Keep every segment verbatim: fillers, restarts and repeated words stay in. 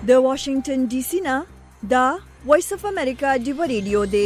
د واشنگټن ډي سي نه دا وایس اف امریکا ډیو ریډیو دی.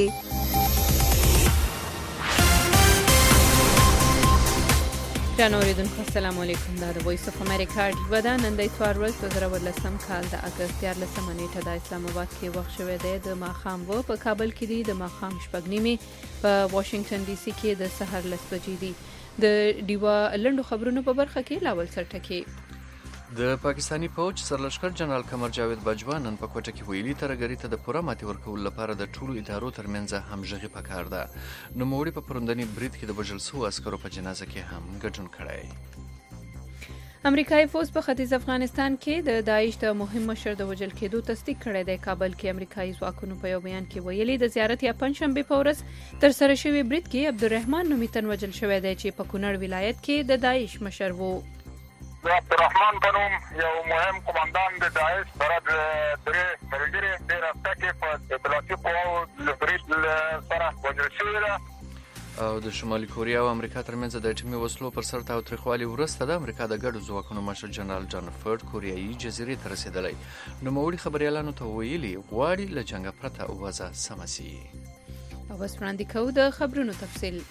جناب اوریدونکو السلام علیکم. دا د وایس اف امریکا ډیو ده. نن د اتوار ورځ په زر ولسم کال د اګست دیارلسمه نیټه د اسلام آباد کې وخت شوی دی. د ماښام و په کابل کې دی د ماښام شپږ نیمې، په واشنگټن ډي سي کې د سحر لس بجې دي. د ډیو لنډو خبرونو په برخه کې لاول سرټکي. د پاکستانی فوج سرلشکر جنرال قمر جاوید باجوا نن په کوټه کې ویلي ترګری ته د پوره ماتې ورکولو لپاره د ټولو ادارو ترمنځ همغږي پکار ده. نوموړي په پروندنی برید کې د وژل شوو عسکرو په جنازه کې هم ګډون کړی. امریکایي فوج په ختیځ افغانستان کې د داعش د مهم مشر د وژل کېدو تصدیق کړی دی. کابل کې امریکایي ځواکونو په یو بیان کې ویلي د زیارت یا پنځشنبه په ورځ تر سره شوی برید کې عبدالرحمن نومیتن وژل شوی دی چې په کونړ ولایت کې د داعش مشر وو. عبدالرحمن بنوم یو مهم قوماندان د داعش سره د درې ملګري د راسته کې په اطلاعاتي قواو له برید سره وژل شوي ده. او د شمالي کوریا او امریکا ترمنځ د اټومي وسلو پر سر تاوتریخوالي وروسته د امریکا د ګډو ځواکونو مشر جنرال جان فرد کوریایي جزیرې ته رسېدلی. نوموړي خبریالانو ته ویلي غواړي له جنګه پرته وضع سمه سي. او اوس وړاندې کوو د خبرونو تفصیل.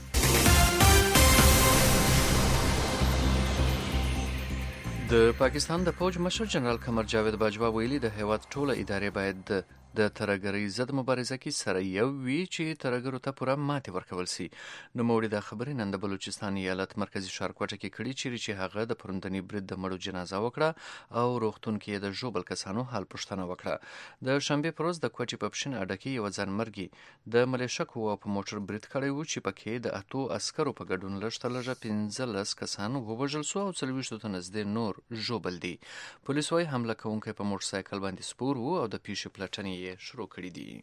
د پاکستان د فوج مشر جنرال قمر جاوید باجوا ویلي د هیواد ټوله ادارې باید د ترګرۍ ضد مبارزه کې سره یو وي چې ترګرو ته پوره ماتې ورکول سي. نوموړي د خبرې نن د بلوچستان ایالت مرکزی ښار کوټه کې کړي چې هغه د پروندنی برید د مړو جنازه وکړه او روغتون کې د ژوبل کسانو حال پوښتنه وکړه. د شنبه پر ورځ د کوټې په پښین اډه کې یو ځانمرګي د ملیشکو په موټر برید کړی و چې پکې د اتو عسکرو په ګډون لږ لږه پنځلس کسان ووژل شو او څلوېښتو ته نږدې نور ژوبل دي. پولیس وايي حمله کوونکی په موټر سایکل باندې سپور و او د پیښې پلټنې شروع کړي دي.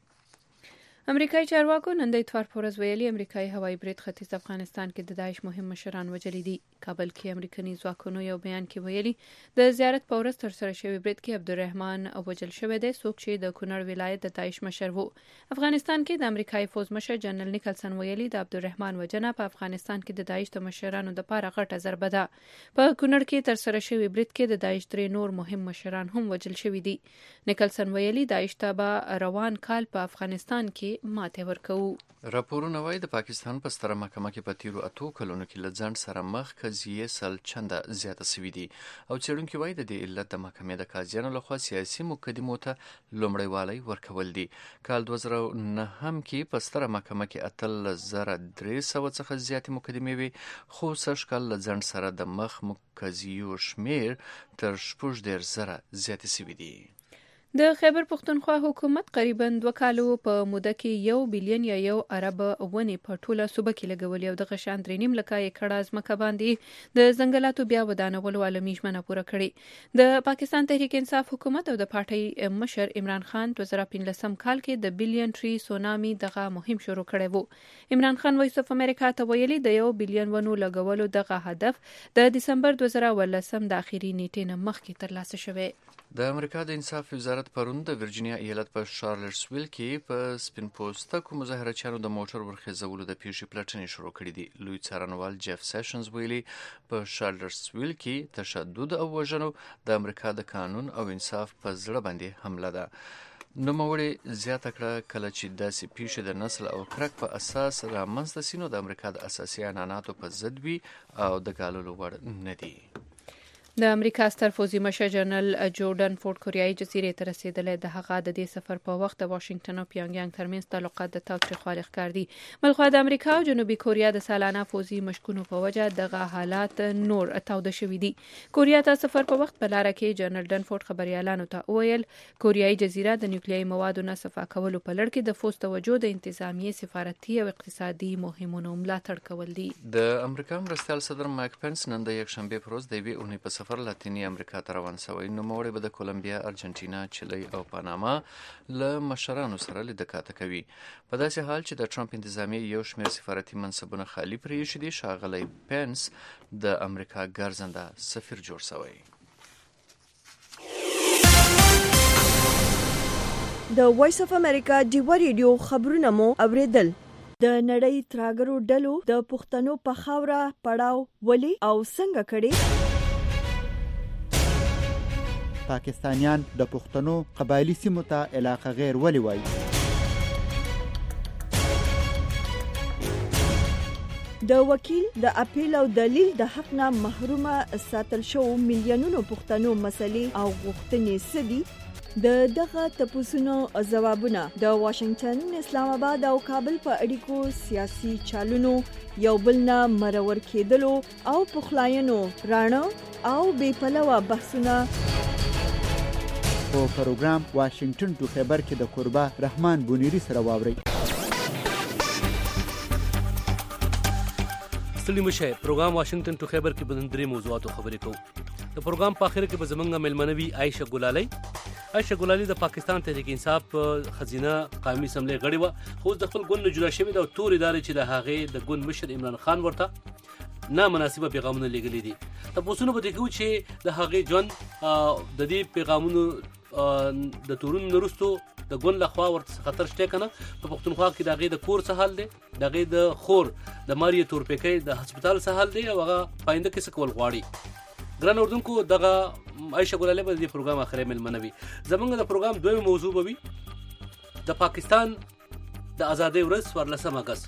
امریکایي چارواکو نن د اتوار په ورځ ویلي امریکایي هوایي برید ختیځ افغانستان کې د داعش مهم مشران وژلي دي. کابل کې امریکایي ځواکونو یو بیان کې ویلي د زیارت په ورځ تر سره شوی برید کې عبدالرحمن وژل شوی دی، څوک چې د کونړ ولایت د داعش مشر وو. افغانستان کې د امریکایي فوج مشر جنرال نیکلسن ویلي د عبدالرحمن وژنه په افغانستان کې د داعش د مشرانو لپاره غټه ضربه ده. په کونړ کې تر سره شوی برید کې د داعش درې نور مهم مشران هم وژل شوي دي. نیکلسن ویلي داعش ته به روان کال په افغانستان کې ماته ورکوو. راپورونه وايي د پاکستان په ستره محکمه کې په تیرو اتو کلونو کې له ځنډ سره مخ قضیې سل چنده زیاته سوي دي او څېړونکي وايي د دې علت د محکمې د قاضیانو لخوا سیاسي مقدمو ته لومړیوالی ورکول دي. کال دوه زره نهم کې په ستره محکمه کې اتلس زره درې سوه څخه زیاتې مقدمې وي، خو سږ کال له ځنډ سره د مخ قضیو شمیر تر شپږ دېرش زره زیاتې سوي دي. د خیبر پښتونخوا حکومت قریبا دوه کالو په موده کې یو بلیون یا یو ارب ونې په ټوله صوبه کې لګولې او دغه شان درې نیم لکه ایکړه ځمکه باندې د ځنګلاتو بیا ودانولو عالمي ژمنه پوره کړې. د پاکستان تحریک انصاف حکومت او د پارټۍ مشر عمران خان دوه زره پنځلسم کال کې د بلیون ټری سونامي دغه مهم شروع کړی وو. عمران خان وایس اف امریکا ته ویلي د یو بلیون ونو لګولو دغه هدف د دسمبر دوه زره ولسم د اخیری نیټې نه مخکې ترلاسه شوی. د امریکا د انصاف وزارت پرون د ورجینیا ایالت په شارلټسویل کې په سپین پوستکو مظاهرچیانو د موټر ورخیزولو د پیښې پلټنې شروع کړې دي. لوی څارنوال جیف سیشنز ویلي په شارلټسویل کې تشدد او وژنو د امریکا د قانون او انصاف په زړه باندې حمله ده. نوموړي زیاته کړه کله چې داسې پیښې د نسل او کرک په اساس رامنځته سي نو د امریکا د اساسي عنعناتو په ضد وي او د ګاللو وړ نه دي. د امریکا ستر پوځي مشر جنرال جورډن فورد کوریایي جزیرې ته رسېدلی. د هغه د دې سفر په وخت د واشنگټن او پیونګیانګ ترمنځ تعلقات د تاوتریخوالي ښکار دي. بلخوا د امریکا او جنوبي کوریا د سالانه پوځي مشکونو په وجه دغه حالات نور تاوده شوي دي. کوریا ته سفر په وخت په لاره کې جنرال ډن فورد خبريالانو ته وویل کوریایي جزیره د نیوکلیري موادو نه صفا کولو په لړ کې د فوز توجه د انتظامیې سفارتي او اقتصادي مهمونو ملاتړ کول دي. د امریکا مرستیال صدر مایک پنس نن د یکشنبه پر ورځ د یوې اونۍ په سفر لاتینی امریکا ته روان شوی. نوموړی به د کولمبیا، ارجنټینا، چیلي او پاناما له مشرانو سره لیدکاته کوي. په داسې حال چې د ټرمپ انتظامیې یو شمېر سفارتي منصبونه خالي پرېښي دي، ښاغلی پنس د امریکا ګرځنده سفیر جوړ شوی. د وایس اف امریکا ډیو ریډیو خبرونه مو اوریدل. د نړۍ تراګرو ډلو د پښتنو په خاوره پړاو ولي او څنګه کړي. پاکستانیان د پښتنو قبایلی سیمو ته علاقه غیر ولې وایي؟ د وکیل د اپیل او دلیل د حق نه محرومه ساتل شو میلیونونو پښتنو مسلې او غوښتنې سدي د دغه تپوسونو ځوابونه د واشنگټن، اسلام آباد او کابل په اړیکو سیاسي چالونو یو بل نه مرور کېدلو او پخلاینو رانه او بې پلوه بحثونه په پروګرام واشنگټن ټو خیبر کې د قربا رحمان بونیری سره واورئ. ستړي مشه پروګرام واشنگټن ټو خیبر کې بدن درې موضوعاتو خبرې کوو. د پروګرام په اخر کې به زمونږ مېلمنوي عائشه ګلالۍ. عائشه ګلالۍ د پاکستان تحریک انصاف خزینه قومي اسمبلی غړې وه، خو د خپل ګوند نه جدا شوې ده او تورې دارې چې د هغې د ګوند مشر عمران خان ورته نامناسبه پیغامونه لیږلي دي. تپوسونه به دې کوو چې د هغې ژوند د دې پیغامونو د تورونو نه وروستو د ګوند لخوا ورته خطر شته که نه. په پښتونخوا کې د هغې د کور څه حال دی، د هغې د خور د ماریې تورپیکۍ د هسپتال څه حال دی او هغه پاینده کې څه کول غواړي. ګران اردوونکو، دغه عائشه ګلالۍ به د دې پروګرام اخري مېلمنه وي. زموږ د پروګرام دویم موضوع به وي د پاکستان د ازادۍ ورځ څوارلسم اګست.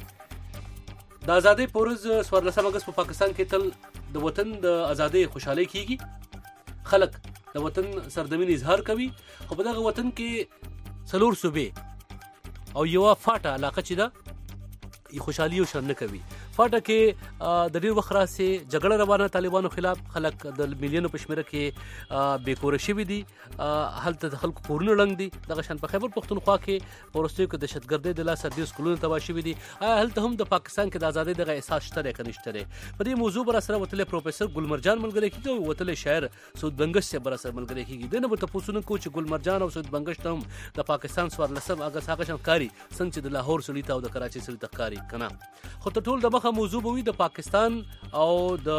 د ازادۍ په ورځ څوارلسم اګست په پاکستان کې تل د وطن د ازادۍ خوشحالۍ کیږي. خلک د وطن سردمین اظهار کوي، خو په دغه وطن کې څلور صوبې او یوه فاټه علاقه چې ده خوشحالي او شرم نه کوي. فاټه کې د ډېر وخت راسې جګړه روانه طالبانو خلاف، خلک د میلیونو په شمېره کې بې کوره شوي دي، هلته د خلکو کورونه ړنګ دي. دغه شان په خیبر پښتونخوا کې په وروستیو کې دهشتګردۍ د لاسه ډېر سکولونه تباه شوي دي. آیا هلته هم د پاکستان کې د ازادۍ دغه احساس شته دی که نشته دی؟ په دې موضوع به راسره وتلی پروفیسر ګلمرجان ملګری کېږي او وتلی شاعر سعود بنګش صاحب به راسره ملګری کېږي. دې نه به تپوسونه کوو چې ګلمرجان او سعود بنګش ته هم د پاکستان څوارلسم اګست هغه شان ښکاري څنګه چې د لاهور سړي ته او د کراچۍ سړي ته ښکاري که نه. خو تر ټولو د مخه موضوع به وي د پاکستان او د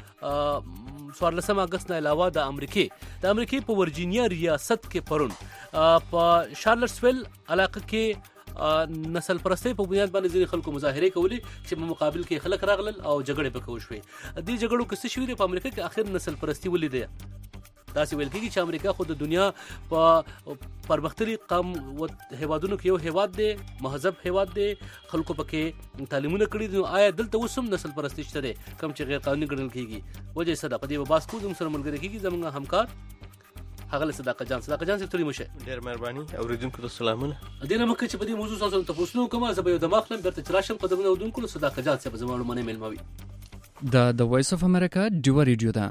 څوارلسم اګست نه علاوه د امریکې د امریکې په ورجینیا ریاست کې پرون په شارلټسویل علاقه کې نسل پرستۍ په بنیاد باندې ځینې خلکو مظاهرې کولې چې په مقابل کې خلک راغلل او جګړې پکې وشوې. دې جګړو کې څه شوي دی په امریکا کې؟ آخر نسل پرستي ولې دی؟ داسې ویل کېږي چې امریکا خو د دنیا په پرمختللي قوم هیوادونو کې یو هیواد دی، مهذب هیواد دی، خلکو پکې تعلیمونه کړي دي. آیا دلته اوس هم نسل پرستي شته دی کوم چې غیر قانوني ګڼل کېږي؟ وجه یې څه ده؟ په دې به بحث کوو. زموږ سره ملګری کېږي زموږ همکار ښاغلی صداقت جان. صداقت جان صاحب ستړي مه شئ. ډېر مهرباني. اورېدونکو ته سلامونه. دې نه مخکې چې په دې موضوع سره تپوسونه وکړم، زه به یو دم اخلم بېرته چې راشم قدمونه اورېدونکو له صداقت جان صاحب زما لومړنی مېلمه وي. دا د وایس اف امریکا ډیوه ریډیو ده.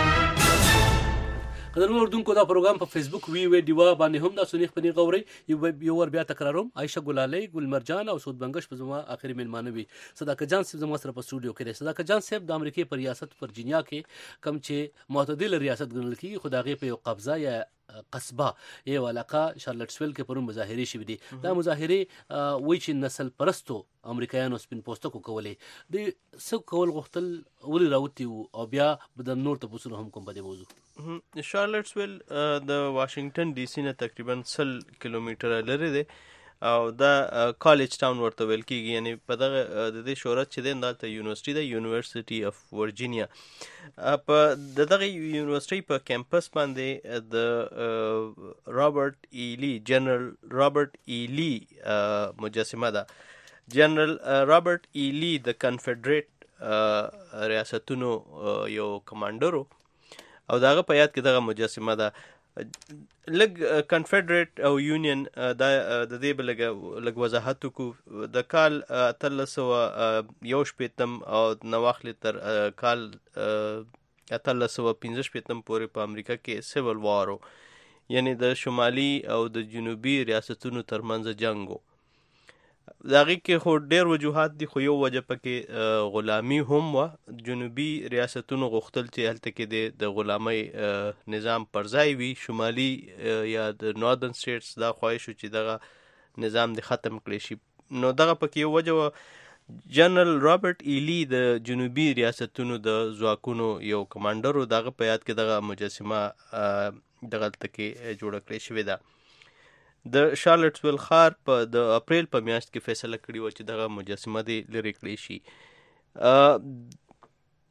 قدرمنو اردوونکو، دا پروګرام په فیسبوک وی وی ډیوا باندې هم دا سنیخ پنی غوري یو ور بیا تکراروم. عائشه ګلالۍ، ګلمرجان او سعود بنګش په زما اخري مېلمانه وي. صداقت جان صاحب زما سره په سټوډیو کې دی. صداقت جان صاحب د امریکای په ریاست ورجینیا کې کم چې معتدل ریاست ګڼل کېږي، خو د هغې په یو قبضه یا قصبه یو علاقه شارلټسویل کې پرون مظاهرې شوي دي. دا مظاهرې وایي چې نسل پرستو امریکایانو سپین پوستکو کولې. دوی څه کول غوښتل، ولې راوتي وو؟ او بیا به د نور تپوسونه هم کوم په دې موضوع. شارلټسویل د واشنگټن ډي سي نه تقریبا سل کیلومتره لرې دی او دا کالج ټاون ورته ویل کېږي. یعنی په دغه د دې شهرت چې دی دلته یونیورسټي ده، یونیورسټي اف ورجینیا. په د دغه یونیورسټۍ په کیمپس باندې د رابرټ ای لی جنرال رابرټ ای لی مجسمه ده. جنرال رابرټ ای لی د کنفدریټ ریاستونو یو کمانډر او دغه په یاد کې دغه مجسمه ده. لږ کنفدریټ او یونین دا د دې به لږ وضاحت وکړو. د کال اتلس سوه یو شپېتم او نه واخلې تر کال اتلس سوه پنځه شپېتم پورې په امریکا کې سیول وار و، یعنی د شمالي او د جنوبي ریاستونو ترمنځ جنګ و. د هغې کې خو ډېر وجوهات دي، خو یو وجه پکې غلامي هم وه. جنوبي ریاستونو غوښتل چې هلته کې د غلامۍ نظام پر ځای وي. شمالي یا د ناردن سټیټس دا خواهش و چې دغه نظام د ختم کړی شي. نو دغه پکې یو وجه وه. جنرال رابرټ ای لی د جنوبي ریاستونو د ځواکونو یو کمانډر و. دغه په یاد کې دغه مجسمه دغلته کې جوړه کړې شوې ده. د شارلټسویل ښار په د اپریل په میاشت کې فیصله کړې وه چې دغه مجسمه دې لرې کړې شي.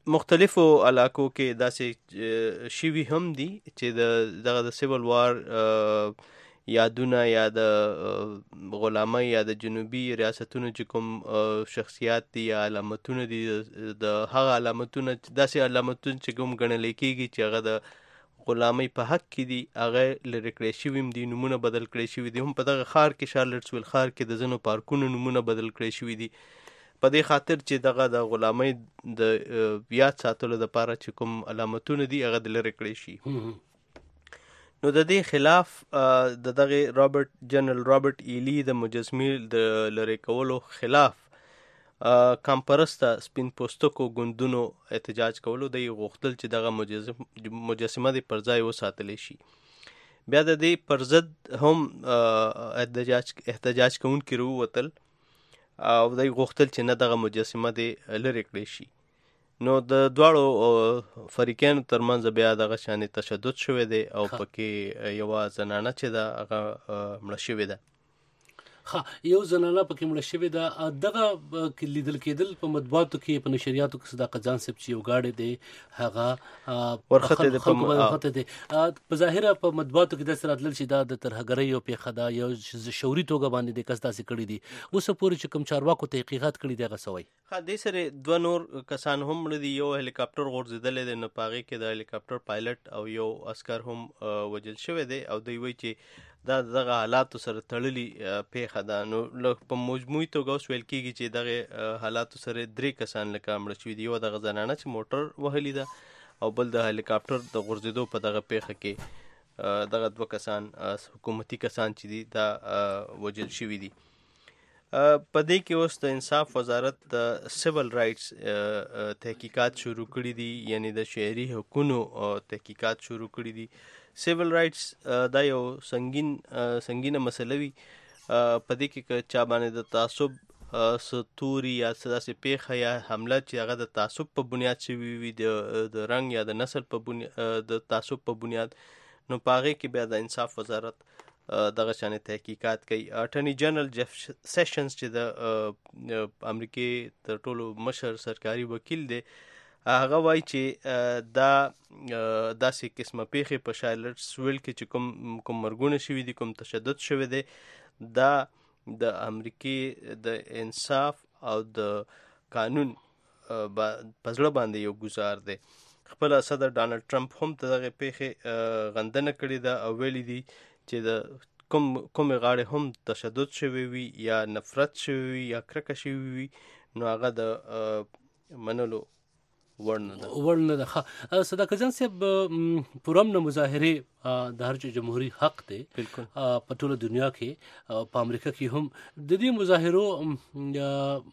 مختلفو علاقو کې داسې شوي هم دي چې د دغه د سیول وار یادونه یا د غلامۍ یا د جنوبي ریاستونو چې کوم شخصیات دي یا علامتونه دي د هغه علامتونه داسې علامتونه چې کوم ګڼل کېږي چې هغه د غلامۍ په حق کې دي هغه لرې کړی شوي هم دي، نومونه بدل کړی شوي دي. هم په دغه ښار کې شارلټسویل ښار کې د ځینو پارکونو نومونه بدل کړی شوي دي په دې خاطر چې دغه د غلامۍ د یاد ساتلو دپاره چې کوم علامتونه دي هغه د لرې کړی شي. نو د دې خلاف د دغه رابرټ جنرال رابرټ ایلی د مجسمې د لرې کولو خلاف کامپرسته سپین پوستکو ګوندونو احتجاج کولو د یې غوښتل چې دغه مجسمه د پر ځای وساتلی شي. بیا د دې پر ضد هم احتجاج احتجاج کوونکي راووتل او د یې غوښتل چې نه دغه مجسمه د لرې کړی شي. نو د دواړو فریقینو ترمنځ بیا دغه شانې تشدد شوی دی او پکې یوه زنانه چې ده هغه مړه شوې ده. ها یو زنانه پکې مړه شوې ده. دغه لیدل کېدل په مطبوعاتو کې په نشریاتو کې صداقت جان صاحب چې یو گاډی دی هغه ورخته دی ورخته دی په ظاهره په مطبوعاتو کې داسې راتلل چې دا د ترهګرۍ یو پیښه ده، یو شعوري توګه باندې د کس داسې کړي دي. اوسه پورې چې کوم چارواکو تحقیقات کړي دي هغه څه وایي؟ ها دې سره دوه نور کسان هم مړه دي. یو هلیکاپټر غورځېدلی دی، نو په هغې کې د هلیکاپټر پایلټ او یو عسکر هم وژل شوی دی او دوی وایي چې دا دغه حالاتو سره تړلې پیښه ده. نو په مجموعي توګه اوس ویل کېږي چې دغه حالاتو سره درې کسان لکه مړه شوي دي. یوه دغه زنانه چې موټر وهلي ده او بل د هلیکاپټر د غورځېدو په دغه پیښه کې دغه دوه کسان حکومتي کسان چې دي دا وژل شوي دي. په دې کې اوس د انصاف وزارت د سیول رایټس تحقیقات شروع کړي دي، یعنی د شهري حقونو تحقیقات شروع کړي دي. سیول رایټس دا یو سنگین سنگینه مسله وي. په دې کې که چا باندې د تعصب ستوري یا څه داسې پیښه یا حمله چې هغه د تعصب په بنیاد شوي وي، د رنګ یا د نسل په بنیاد د تعصب په بنیاد، نو په هغې کې بیا د انصاف وزارت دغه شانې تحقیقات کوي. اټرني جنرال جف سیشنز چې د امریکې تر ټولو مشر سرکاري وکیل دی هغه وایي چې دا داسې قسمه پیښې په شارلټسویل کې چې کوم کوم مرګونه شوي دي، کوم تشدد شوی دی، دا د امریکې د انصاف او د قانون په زړه باندې یو ګزار دی. خپل صدر ډانلډ ټرمپ هم د دغې پیښې غندنه کړې ده او ویلي دي چې د کوم کومې غاړې هم تشدد شوی وي یا نفرت شوی وي یا کرکه شوی وي، نو هغه د منلو وړ نه ده وړ نه ده. صداقت جان صاحب پرامن مظاهرې د هر جمهوري حق دی بالکل په ټوله دنیا کې، په امریکا کې هم د دې مظاهرو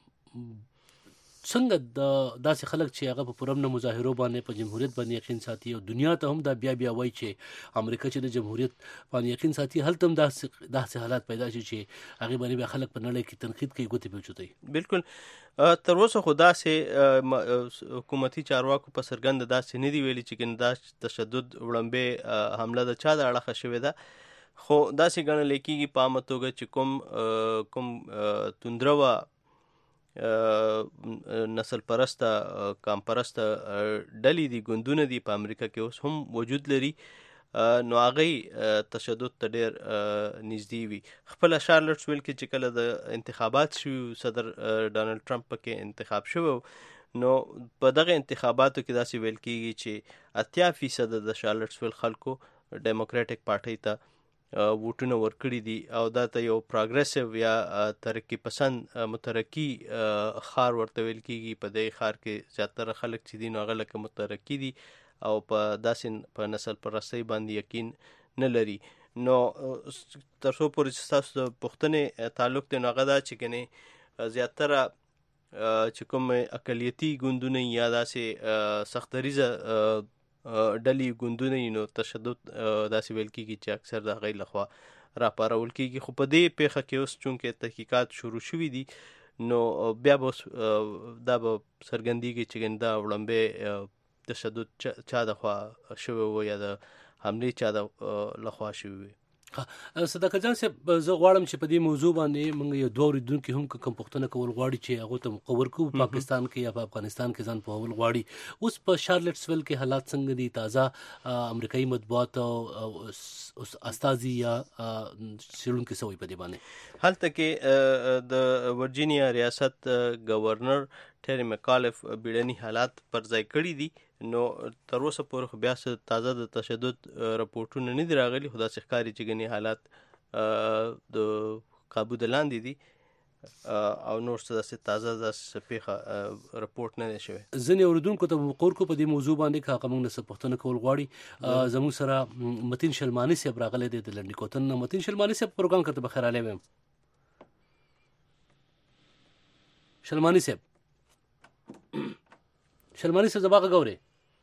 څنګه د داسې خلک چې هغه په پرامن مظاهرو باندې په جمهوریت باندې یقین ساتي او دنیا ته هم دا بیا بیا وایي چې امریکا چې د جمهوریت باندې یقین ساتي، هلته هم داسې داسې حالات پیدا شي چې هغې باندې بیا خلک په نړۍ کې تنقید کوي، ګوتې پې اوچتوي. بالکل تر اوسه خو داسې حکومتي چارواکو په څرګنده داسې نه دي ویلي چې ګنې دا تشدد وړاندې حمله د چا د اړخه شوې ده، خو داسې ګڼلی کېږي په عامه توګه چې کوم کوم توندروه نسل پرسته قام پرسته ډلې دي، ګوندونه دي په امریکا کې اوس هم وجود لري، نو هغې تشدد ته ډېر نږدې وي. خپله شارلټسویل کې چې کله د انتخابات شوي، صدر ډانلډ ټرمپ پکې انتخاب شوی، نو په دغه انتخاباتو کې داسې ویل کېږي چې اتیا فیصده د شارلټسویل خلکو ډیموکراټک پارټۍ ته ووټونه ورکړي دي او دا ته یو پروګریسیو یا ترقي پسند مترقي ښار ورته ویل کېږي. په دې ښار کې زیاتره خلک چې دي نو هغه لکه مترقي دي او په داسې په نسل پرستۍ باندې یقین نه لري. نو تر څو پورې چې ستاسو د پوښتنې تعلق دی، نو هغه دا چې ګنې زیاتره چې کوم اقلیتي ګوندونه یا داسې سختدریزه ډلې ګوندونه یي، نو تشدد داسې ویل کېږي چې اکثر د هغوی لخوا راپارول کېږي. خو په دې پیښه کې اوس چونکې تحقیقات شروع شوي دي، نو بیا به دا به څرګندېږي چې دا وړاندې تشدد چا د خوا شوی و یا د حملې چا د لخوا شوی وي. صدقه جان صاحب زه غواړم چې په دې موضوع باندې موږ یو دوه اوریدونکو هم کوم پوښتنه کول غواړي چې هغه ته مقور کو پاکستان کې یا په افغانستان کې ځان په اول غواړي اوس په شارلټسویل کې حالات څنګه دي تازه امریکایي مطبوعات او استازي یا سیرونکو سوي په دې باندې هلته کې د ورجینیا ریاست گورنر ټری مکالف بیړني حالات پر ځای کړي دي نو تر اوسه پورې بیا څه تازه د تشدد راپورټونه نه دي راغلي خو داسې ښکاري چې ګنې حالات د قابو د لاندې دي او نور څه داسې تازه داسې پیښه راپورټ نه دی شوی. ځینې اورېدونکو ته مقور کو په دې موضوع باندې که هغه موږ نه څه پوښتنه کول غواړي زموږ سره متین شلماني صاحب راغلی دی د لنډي کوتن نه. متین شلماني صاحب پروګرام کته بخیر علی ویم شلماني صاحب شلماني صاحب زباغه ګوري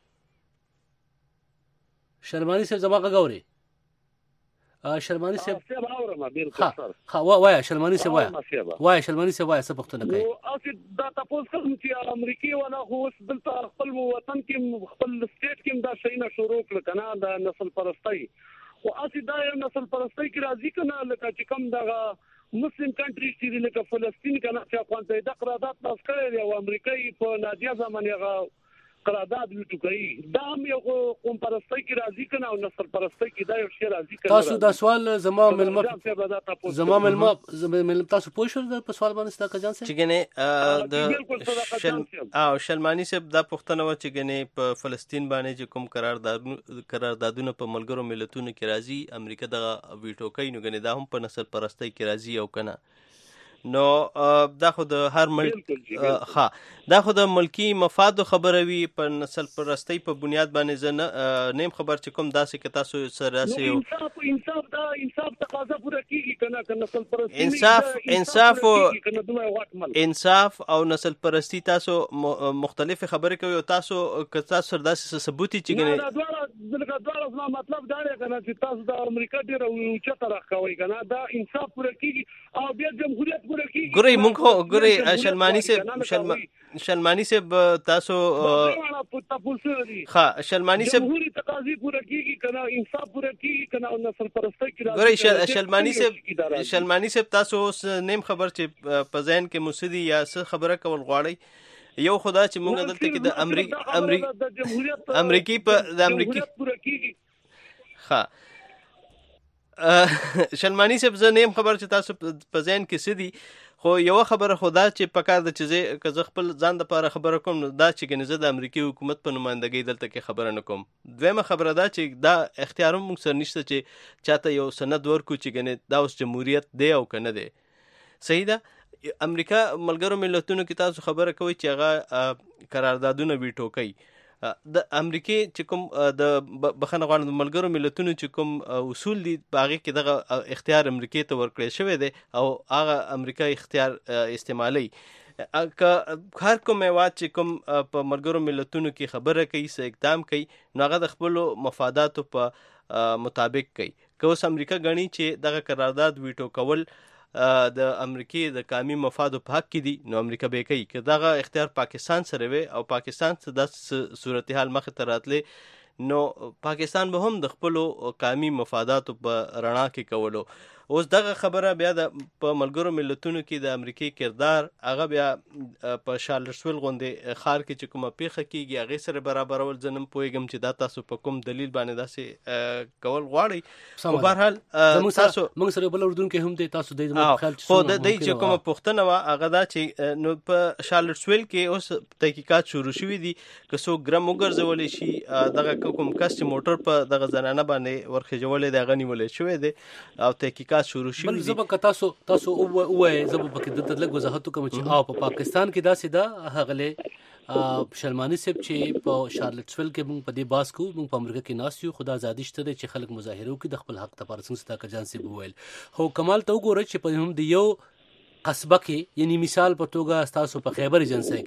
شلماني صاحب زباغه ګوري شلماني صاحب ها ها وایا شلماني صاحب وایا وایا شلماني صاحب وایا څه پوښتنه کوي. نو اسی دا تاسو کوم چې امریکای ولا خو دلته خپل وطن کې خپل سټیټ کې دا شي نه شروع کړ کنه دا نسل پرستۍ او اسی دا یو نسل پرستۍ کې راځي کنه لکه چې کم دغه مسلم کنټری چې لکه فلسطین کنه چې افغان ته د قرارداد تاسو کړی او امریکای په نادیا زمانه هغه قرارداد ویټو کوي دا هم یو قوم پرستۍ کې راځي کنه او نسل پرستۍ کې دا یو شی راځي کنه. تاسو دا سوال زما ملما زما ملما زما تاسو پوه شو په سوال باندې صدقه جان صاحب چې ګنې د شل او شلماني صاحب دا پوښتنه و چې ګنې په فلسطین باندې چې کوم قرارداد قراردادونه په ملګرو ملتونو کې راځي امریکا دغه ویټو کوي نو ګنې دا هم په نسل پرستۍ کې راځي او کنه نو دا خو د هر ملک ها دا خو د ملکی مفاد خبره وي په نسل پرستی په بنیاد باندې زنه نیم خبر چې کوم داسې که تاسو سره سره انصاف انصاف دا انصاف تقاضا پوره کیږي کنه کنه نسل پرستی انصاف انصاف انصاف او نسل پرستی تاسو مختلف خبرې کوي او تاسو که تاسو سره داسې ثبوت چې کنه دغه دغه مطلب دا دی کنه چې تاسو د امریکا ډیر اوچه طرح کوي کنه دا انصاف پوره کیږي او بیا جمهوریت ګوري مونږ خو ګوري شلماني صاحب شلماني صاحب تاسو ها شلماني صاحب جمهوریت تقاضي پوره کیږي کنه انصاف پوره کیږي کنه او نسل پرستی کې ګوري شلماني صاحب شلماني صاحب تاسو نیم خبر چې په ذهن کې مسدي یا څه خبره کول غواړي یو خدا چې مونږ دلته کې د امریکا امریکای په د امریکای ها شلماني صاحب زه نیم خبر چې تاسو په ذهن کې سدي خو یو خبره خدا چې پکار د چې که زه خپل ځان د لپاره خبره کوم نو دا چې ګنې زه د امریکای حکومت په نمائندګۍ دلته کې خبره نه کوم. دویمه خبره دا چې دا اختیار هم موږ سره نشته چې چاته یو سند ورکو چې ګنې دا اوس جمهوریت دی او که نه دی. صحیح ده امریکا ملګرو ملتونو کې تاسو خبره کوئ چې هغه قراردادونه ویټو کوي د امریکای چې کوم د بخښنه غواړم د ملګرو ملتونو چې کوم اصول دي په هغې کې دغه اختیار امریکای ته ورکړی شوی دی او هغه امریکا اختیار استعمالوي. که هر کوم هیواد چې کوم په ملګرو ملتونو کې خبره کوي څه اقدام کوي نو هغه د خپلو مفاداتو په مطابق کوي. که اوس امریکا ګڼي چې دغه قرارداد ویټو کول د امریکای د قومي مفادو په حق کې دي نو امریکا به کوي. که دغه اختیار پاکستان سره وي او پاکستان څه د صورتحال مخې ته راتلی نو پاکستان به هم د خپلو قومي مفاداتو په رڼا کې کولو. اوس دغه خبره بیا د په ملګرو ملتونو کې د امریکای کردار هغه بیا په شارلټسویل غوندې ښار کې چې کومه پیښه کیږي هغې سره برابرول زه نه پوهېږم چې دا تاسو په کوم دلیل باندې داسې کول غواړئ. خو بهرحال تاسو موږ سره بل اردوونکی هم دی تاسو دی زما په خیال خو د دوی چې کومه پوښتنه وه هغه دا چې نو په شارلټسویل کې اوس تحقیقات شروع شوي دي که څوک ګرم وګرځولی شي دغه کوم کس چې موټر په دغه زنانه باندې ورخېجولی دی هغه نیولی شوی دی او تحقیقات شروع شوي دي. بل زه به تاسو تاسو ووایئ زه به پکې دلته لږ وضاحت وکړم چې او په پاکستان کې داسې ده هغلی شلماني صاحب چې په شارلټسویل کې موږ په دې بحث کوو موږ په امریکا کې ناست یو خو دا ازادي شته دی چې خلک مظاهره وکړي د خپل حق دپاره څنګه صدقه جان صاحب وویل. خو کمال ته وګورئ چې په هم د یو قصبه کې یعنی مثال په توګه ستاسو په خیبر ایجنسۍ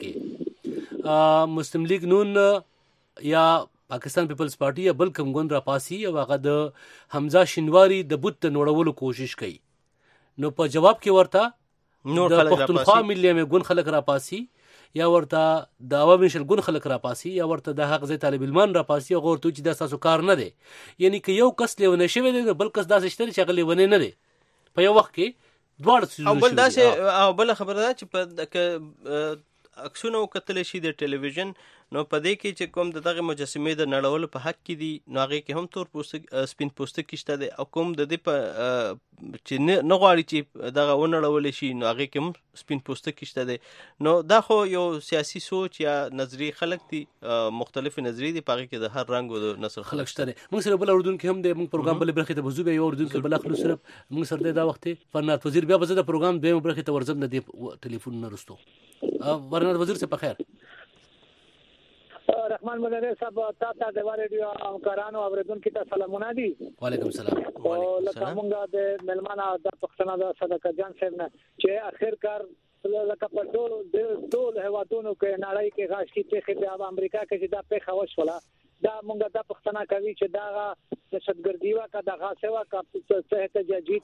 کې مسلم لیگ نون یا پاکستان پیپلز پارټي یا بل کوم ګوند راپاسي او هغه د حمزه شینواري د بوت د نوړولو کوشش کوي نو په جواب کې ورته نور د پښتونخوا ملي ګوند خلک راپاسي یا ورته د عوامي شلګون خلک راپاسي یا ورته د هغه ځای طالب علمان راپاسي او ورته چې دا تاسو کار نه دی. یعنی که یو کس لیونه شوی دی بل کس داسې شته چې هغه لیونه نه دی په یو وخت کې دواړه. او بل داسې او بل خبره ده چې په عکسونه وکتلی شي د ټلویزیون نو په دې کې چې کوم د دغه مجسمې د نړولو په حق کې دي نو هغې کې هم تور پوسته سپین پوستکي شته دی او کوم د دې په چې نه غواړي چې دغه ونړولی شي نو هغې کې هم سپین پوستکي شته دی. نو دا خو یو سیاسي سوچ یا نظریې خلک دي مختلفې نظریې دي په هغې کې د هر رنګ او د نسل خلک شته دی. موږ سره بل اردون کې هم دی موږ پروګرام بلې برخې ته به ځو بیا یو اردون کې بل اخلو صرف موږ سره دی دا وخت فرنات وزیر بیا به زه د پروګرام دویمه برخې ته ورځم د دې ټلیفون نه وروستو. فرنات وزیر صاحب په خیر. رحمان مدني صاحب تا ته د ریډیو همکارانو اوریدونکو ته سلامونه دي. وعلیکم السلام. او لکه موږ د ملمانه د پښتنه د صدقه جان صاحب نه چې اخر کار لکه په ټول د ټول هوادونو کې نړۍ کې غاشتي چې د امریکا کې چې دا پیښه وشوله دا موږ د پښتنه کوي چې دا د شتګردي وا کا د غاسه وا کا څه ته جديد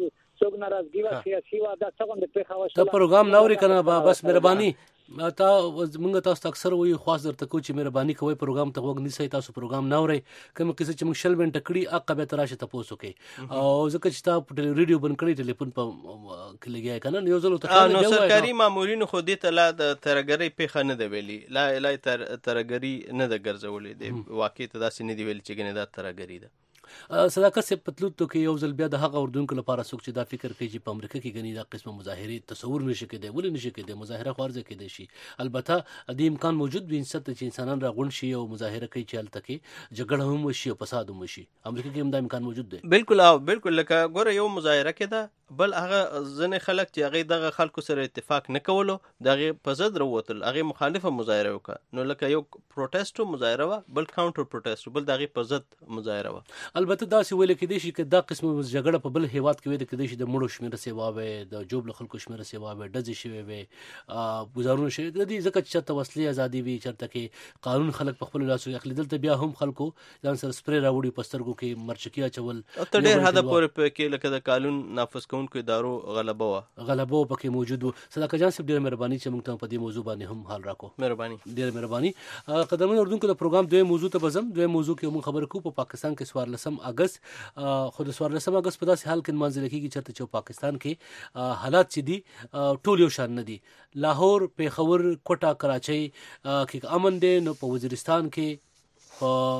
څوک ناراضګي وا سیاسي وا دا څنګه د پیښه وشوله. ته پروګرام ناوري کنه بس مهرباني تا موږ تاسو اکثر وایي خاص درته کو چې مهرباني کوئ پروګرام ته وګ نیسئ تاسو پروګرام نه اورئ کوم کیسه چې موږ شل منټه کړي اقا به تراشه تاسو کې او ځکه چې تاسو په ریډیو بن کړی ټلیفون په کې لګیا کنه یو ځل ته نو سرکاري مامورین خو دې ته لا د ترګری پیښه نه دی ویلي لا لا ترګری نه د ګرځولې دی واقع ته داسې نه دی ویل چې ګنه دا ترګری ده. صداقت سے پتلوت تو کې یو ځل بیا د هغه اردوونکو لپاره څوک چې دا فکر کوي چې په امریکا کې غني دا قسمه مظاهره تصور نشي کېدی ولې نشي کېدی مظاهره خارجه کېدی شي البته د امکان موجود وي چې انسانان راغون شي او مظاهره کوي چې الته کې جګړه هم وشي او فساد هم وشي امریکا کې هم دا امکان موجود دی. بالکل او بالکل لکه ګوره یو مظاهره کې ده بل هغه ځنې خلک چې هغه دغه خلکو سره اتفاق نه کولو دغه په ضد وروتل هغه مخالفه مظاهره وکړه نو لکه یو پروتست مظاهره وا بل کاونټر پروتست بل دغه په ضد مظاهره وا. البته دا سی ویل کېدی شي چې دا قسمه جګړه په بل هیواد کې وي د کېدی شي د مړو شمیره سیوا وي د جوب له خلکو شمیره سیوا وي ډزې شوی وي گزارونه شوی د دې ځکه چې ته وسلې ازادي وي چرته کې قانون خلک په خپل لاسو اخلي دلته بیا هم خلکو ځان سره سپری راوړي پسترګو کې مرچکی اچول او ته ډېر هدف پورې کې لکه د قانون نافذ کوونکو ادارو غلبه وا غلبه پکې موجود وو. صدقه جان صاحب ډېر مهرباني چې موږ ته په دې موضوع باندې هم حال راکو. مهرباني ډېر مهرباني. قدرمن اردوونکو د پروګرام دوی موضوع ته بزم دوی موضوع کې موږ خبر کو په پاکستان کې څوارلسم اگست خو د څوارلسم اگست په داسې حال کې منځل کېږي چې چې پاکستان کې حالات چې دي ټول یو شان نه دي. لاهور پیښور کوټا کراچۍ کې امن دی نو په وزیرستان کې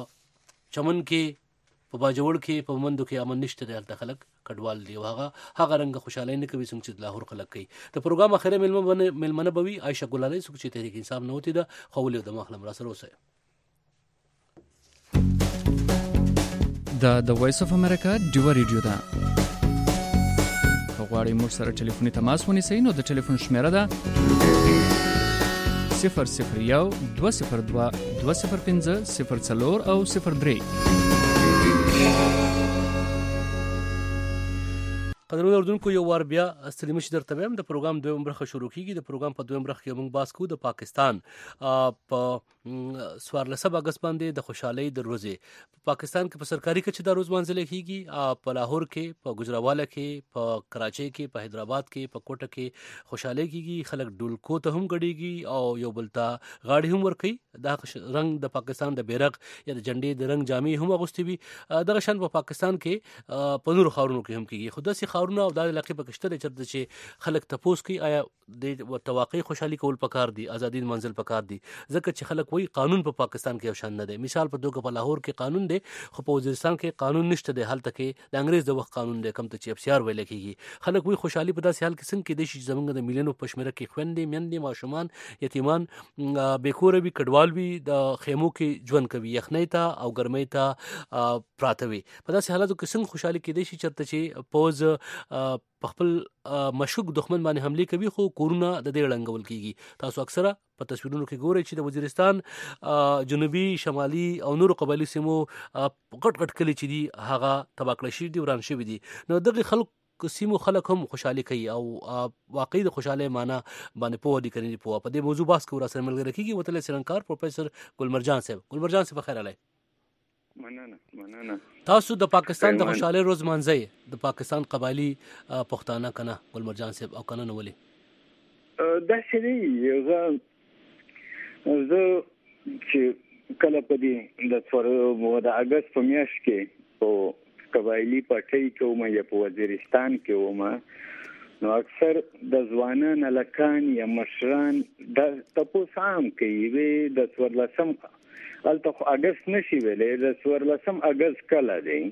په چمن کې په باجوړ کې په مندو کې امن نشته دی هلته خلک کډوال دی هغه هغه رنګ خوشاله نه کوي څنګه چې لاهور خلک کوي. د پروګرام اخره ملمنه ملمنه بوي عائشه ګلالي څوک چې تحریک انصاف نه وتی دا خولې د مخلم را سره وسه. دا د وایس اف امریکا ډیو ریډیو ده. غواړئ موږ سره ټلیفوني تماس ونیسئ نو د ټلیفون شمیره ده صفر صفر یو دوه صفر دوه دوه صفر پنځه صفر څلور او صفر درې. قدرمن اردوونکو یو وار بیا ستړي مشي درته وایم د پروګرام دویم برخه شروع کیږي. د پروګرام په دویم برخه کې موږ بحث کوو د پاکستان په څوارلسم اگست باندې د خوشحالۍ د ورځې په پاکستان کې په سرکاري کچې دا ورځ منځل کیږي په لاهور کې په گجراواله کې په کراچۍ کې په حیدرآباد کې په کوټه کې خوشحالۍ کیږي خلک ډولکو ته هم غړيږي او یو بل ته غاړي هم ورکوي دا رنګ د پاکستان د بیرغ یا د جنډې د رنګ جامې هم اغوستي وي دغه شان په پاکستان کې په نورو ښارونو کې هم کیږي. خو داسې ښارونه او د علاقې په کشته چرته چې خلک تپوس کوي آیا د توقع خوشحالي کول پکار دي ازادي منزل پکار دي ځکه چې خلک وایي قانون په پاکستان کې یو شان نه دی. مثال په توګه په لاهور کې قانون دی خو په وزیرستان کې قانون نشته دی هلته کې د انګریز د وخت قانون دی کم ته چې اف سی آر ویل کېږي. خلک وایي خوشحالي په داسې حال کې څنګه کېدی شي زمونږ د میلیونو په شمېره کې خویندې میندې ماشومان یتیمان بېکوره وي کډوال وي د خیمو کې ژوند کوي یخنۍ ته او ګرمۍ ته پراته وي. په داسې حالاتو کې څنګه خوشحالي کېدی شي چېرته چې پوز په خپل مشکوک دښمن باندې حمله کوي خو کورونه د دې ړنګول کیږي. تاسو اکثره په تصویرونو کې ګورئ چې د وزیرستان جنوبي شمالي او نورو قبایلی سیمو غټ غټ کلي چې دي هغه تباه کړل شوي دي وران شوي دي. نو دغه خلک سیمو خلک هم خوشحالي کوي او واقعي د خوشحالۍ معنا باندې پوه دي کني پوه په دې موضوع بحث کوو را سره ملګری کیږي وتل سرنکار پروفیسور ګلمرجان صاحب. ګلمرجان صاحب خیر علي. مننه مننه. تاسو د پاکستان د خوشحالۍ روز منځي د پاکستان قبایلی پښتانه کنه ګلمرجان صاحب او کنه نو ولي دا شری یو زه چې کله په دې د څور د اگست په میاشت کې په قبایلی پټي کې ومه یا په وزیرستان کې ومه نو اکثر د ځوانان لکان یا مشران د تاسو هم کوي وي د څورلسم الته خو اگست نشي ویلې د څورلسم اگست کله دی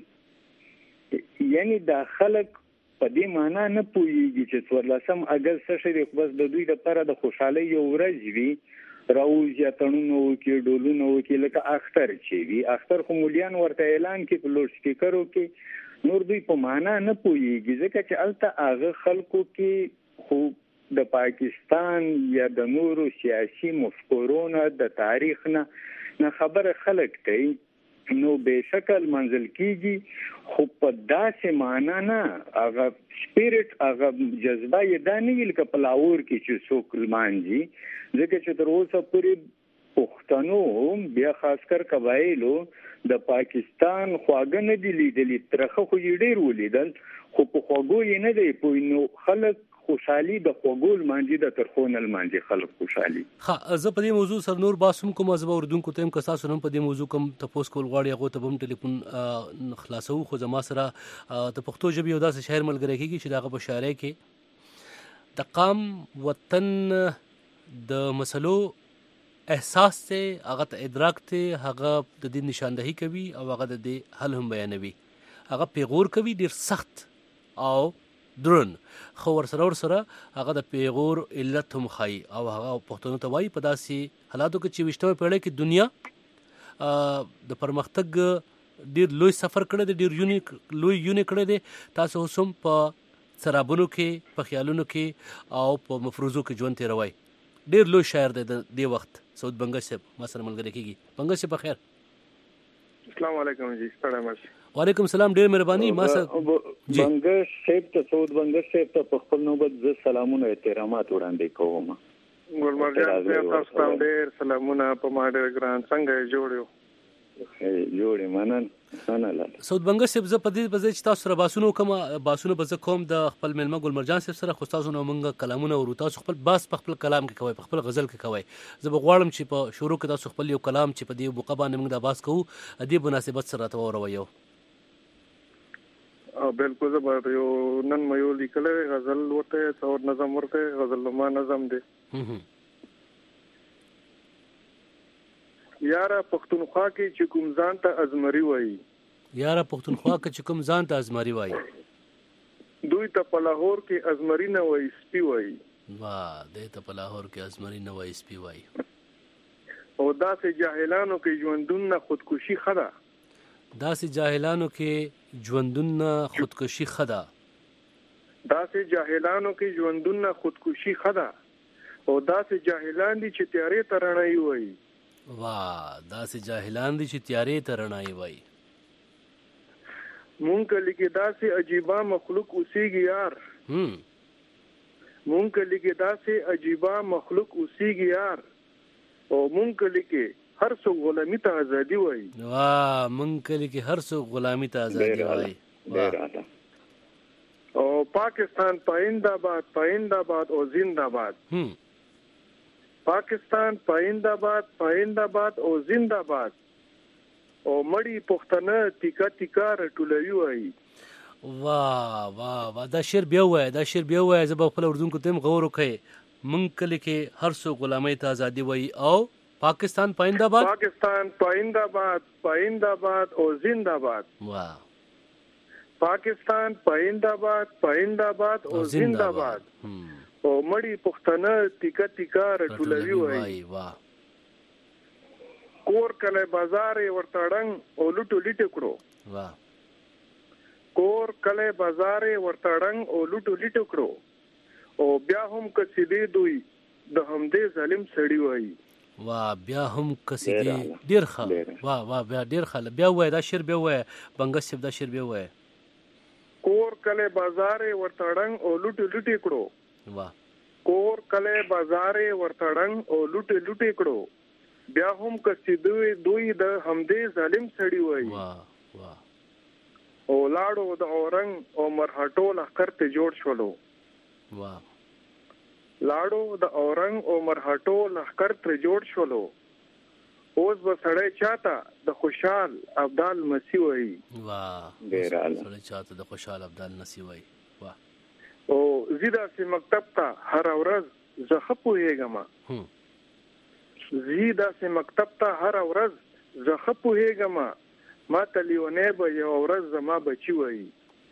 یعنی د خلک په دې معنا نه پوهیږي چې څورلسم اگست شری خو بس د دوی لپاره د خوشحالي یو ورځ وي راوځي یا تړونو کې ډولونو کې لکه اختر چې وي اختر خو مولیان ورته اعلان کې په لوډ سپیکرو کې نور دوی په معنا نه پوهیږي ځکه چې الته هغه خلکو کې خو د پاکستان یا د نورو سیاسي مفکورونو د تاریخ نه نه خبره خلک کوي نو به شکل منزل کیږي خو په داسې معنا نه هغه سپیرټ هغه جذبه یې دا نه ویل ک په لاور کې چې څوک لمانځي ځکه چې تر اوسه پورې پښتنو بیا خاص کر قبایلو د پاکستان خواږه نه دي لیدلې ترخه خو یې ډیر ولیدل خو په خواږو یې نه دی پوي نو خلک خوشحالي د خوګول مانجي د ترخونل مانجي خلک خوشحالي ها زه په دې موضوع سره نور باسم کوم از اوردونکو ته هم که تاسو نن په دې موضوع کوم تاسو کول غواړي هغه ته هم ټلیفون خلاصو خو زما سره د پښتو ژبې یو داسې شاعر ملګری کیږي چې دغه په شاعرۍ کې د قام وطن د مسلو احساس ته هغه ته ادراک ته هغه د دې نشاندهي کوي او هغه د دې حل هم بیانوي هغه پیغور کوي ډیر سخت او درن خو ورسره ورسره هغه د پیغور علت هم خای او هغه پښتنو ته وایي په داسې حالاتو کې چې وشتمه پیړۍ کې دنیا د پرمختګ ډیر لوی سفر کړی دی ډیر یونیک لوی یونیک کړی دی تاسو هم په سرابونو کې په خیالونو کې او په مفروضو کې ژوند تیروي ډیر لوی شاعر دی د دې وخت سعود بنگش صاحب ما سره ملګری کیږي بنگش صاحب بخیر السلام علیکم جی ستړی مشه وعلیکم السلام ډیر مهرباني ما سره بنگش صاحب ته سعود بنگش صاحب ته په خپل نوبت ز سلامونه احترامات وړاندې کوم ګلمرجان صاحب تاسو ته ډیر سلامونه په ما ډیر ګران څنګه جوړیو جوړې منن مننه سعود بنگش صاحب زه په دې په چې تاسو سره باسونو کوم باسونو به کوم د خپل ملما ګلمرجان صاحب سره خو تاسو نو مونږ کلامونه ورو تاسو خپل باس په خپل کلام کې کوي په خپل غزل کې کوي زه به غواړم چې په شروع کې تاسو خپل یو کلام چې په دې موقع باندې موږ د باس کوو دې مناسبت سره راته ورویو او بالکل زه به یو نن مې یو لیکلې غزل ورته څور نظم ورته غزل ما نظم دی یاره پښتونخوا کې چې کوم ځان ته ازمري وایي یاره پښتونخوا کې چې کوم ځان ته ازمري وایي دوی ته په لاهور کې ازمري نه وایي سپي وایي واه دوی ته په لاهور کې ازمري نه وایي سپي وایي او داسې جاهلانو کې ژوندون نه خودکشي ښه ده داسې جاهلانو کې ژوندون نه خودکشي ښه ده داسې جاهلانو کې ژوندون نه خودکشي ښه ده او داسې جاهلان دي چې تیارې ته رڼایي وایي واه داسې جاهلان دي چې تیارې ته رڼایي وایي مونږ کلی کې داسې عجیبه مخلوق اوسېږي یار مونږ کلی کې داسې عجیبه مخلوق اوسېږي یار او مونږ کلی کې هر څوک غلامي ته ازادي وایي واه مونږ کلی کې هر څوک غلامي ته ازادي وایي او پاکستان پاینداباد پاینداباد او زنده‌باد پاکستان پاینداباد پاینداباد او زنده‌باد او مړی پښتنه ټیکا ټیکا رټولوي وایي واه واه واه دا شعر بیا وایي دا شعر بیا وایي زه به خپل اردوونکو ته هم غور وکړم مونږ کلی کې هر څوک غلامۍ ته ازادي وایي او پاکستان پاینداباد پاکستان پاینداباد پاینداباد او زنده‌باد واه پاکستان پاینداباد پاینداباد او زنده‌باد او مړی پښتنه ټیکا ټیکا رټولوي وایي واه کور کله بازار ورته ډنګ او لټو لټ کړو واه کور کله بازار ورته ډنګ او لټو لټ کړو او بیا هم کسیدې دوی د همدې ظالم سړی وایي واه بیا هم کسیدې ډیر ښه واه واه بیا ډیر ښه بیا وایي دا شعر بیا وایي بنگش صاحب دا شعر بیا وایي کور کله بازار ورته ډنګ او لټو لټ کړو واه کور کله بازار ورته ډنګ او لټو لټ کړو بیا هم کسیدوی دوی د همدې ظالم سړی وایي واه واه او لاړو د اورنګ او مرهټو لخر ته جوړ شولو واه لاړو د اورنګ او مرهټو لخر تر جوړ شولو اوس به سړی چاته د خوشحال ابدال مسیح وایي. واه ډېر اعلی. سړی چاته د خوشحال ابدال مسیح وایي. واه. او زیدا سي مکتب ته هر ورځ زه ښه پوهېږم. زیدا سي مکتب ته هر ورځ زه ښه پوهېږم. ما ته لیونی به یو ورځ زما بچي وایي.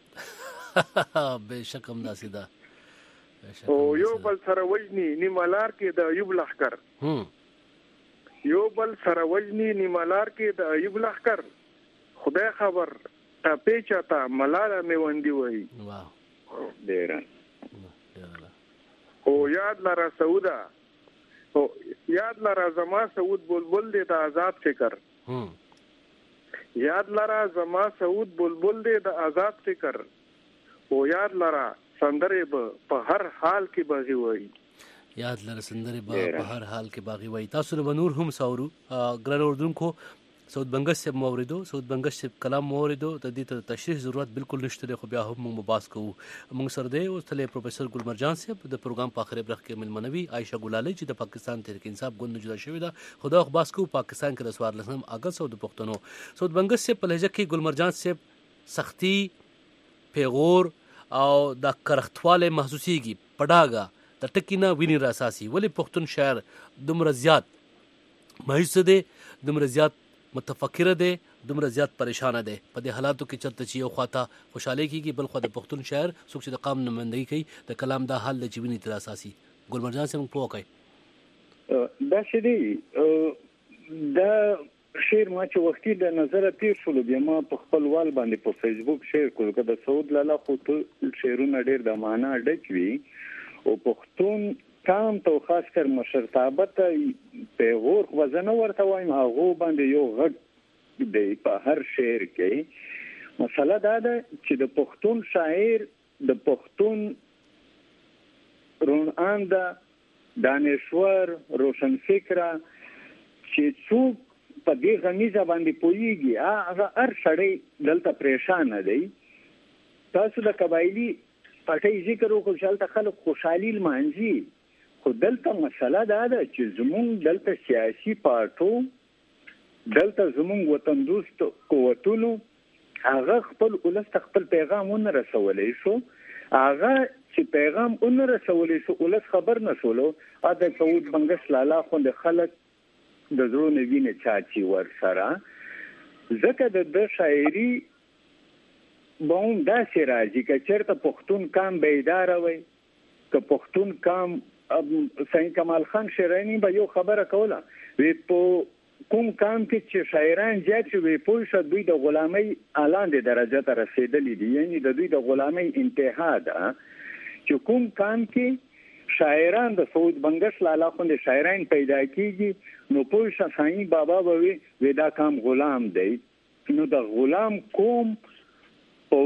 بېشک همداسې ده. او یو بل سره وژني نیمه لار کې د ایوب لښکر. یو بل سره وجنی نیمالار کې د ایوب لښکر. خدای خبر ټاپې چاته ملاله میوندي وایي. واه ډېر. او یاد لره سعوده او یاد لره زما سعود بلبل دی د آزاد فکر. یاد لره زما سعود بلبل دی د آزاد فکر. او یاد لره سندرې به په هر حال کې باغي وایي. یاد لره سندرې به په هر حال کې باغي وایي. تاسو به نور هم ساورو ګران اردوونکو سعود بنګش صاحب موریدو سعود بنګش صاحب کلام موریدو د دې ته تشریح ضرورت بالکل نشته دی خو بیا هم موږ مباحث کوو. موږ سره دی اوس تللی پروفیسر ګلمرجان صاحب د پروګرام په آخري برخه کې ملمنوي عایشه ګلالۍ چې د پاکستان تحریک انصاف ګوند نه جدا شوې ده. خو دا خو بحث کوو پاکستان کې د څوارلسم اګست او د پښتنو. سعود بنګش صاحب په لهجه کې ګلمرجان صاحب سختي پیغور او د کرختواله محسوسيږي پډاګه د ټکی نه ویني را اساسي. ولی پښتون شاعر دومره زیات مایوس دی دومره زیات متفکر دی دومره زیات پریشان دی په دې حالاتو کې چرته چې یو خواته خوشاله کیږي بل خوا د پښتون شاعر څوک چې د قام نمائندګي کوي د کلام دا حال د ویني تر اساسي. ګلمرجان څنګه پوه کوي دا چې دی دا شعر ما چې وختي د نظر تیر شول بیا ما په خپل وال باندې په فیسبوک شیر کړ که د سعود لاله خو ټول شعرونه ډیر د معنا ډک وي او پښتون کام ته خاص کر مشرتابت پیغور وزنه ورته وایم هغه باندې یو غږ دی په هر شعر کې. مسله دا ده چې د پښتون شاعر د پښتون رونانده دانشور روشن فکره چې څوک په دې غمیزه باندې پوهیږي هغه هر سړی دلته پریشان دی. تاسو د قبایلی پټي ذکر وکړو چې دلته خلک خوشحالي لمانځي خو دلته مسله دا ده چې زمونږ دلته سیاسي پارټو دلته زمونږ وطن دوست قوتونو هغه خپل ولس ته خپل پیغام ونه رسولی شو. هغه چې پیغام ونه رسولی شو ولس خبر نه شولو ا د سعود بنګش لالا خوند خلک د زړونو وینې چاچي ور سره ځکه د د شاعري بوم دا سراجي که چرته پښتون کام بیدار وي که پښتون کام سید کمال خان شیرانی به یو خبره کوله وی په کوم کام کې چې شاعران زیات وي پوه شو دوی د غلامۍ اعلان د درجه ته رسیدلی دي یعنی د دوی د غلامۍ انتها ده چې کوم کام کې شاعران د سعود بنګش لالا خوند شاعران پیدا کیږي نو پوه شو ساين بابا به وی دا کام غلام دی نو د غلام کوم په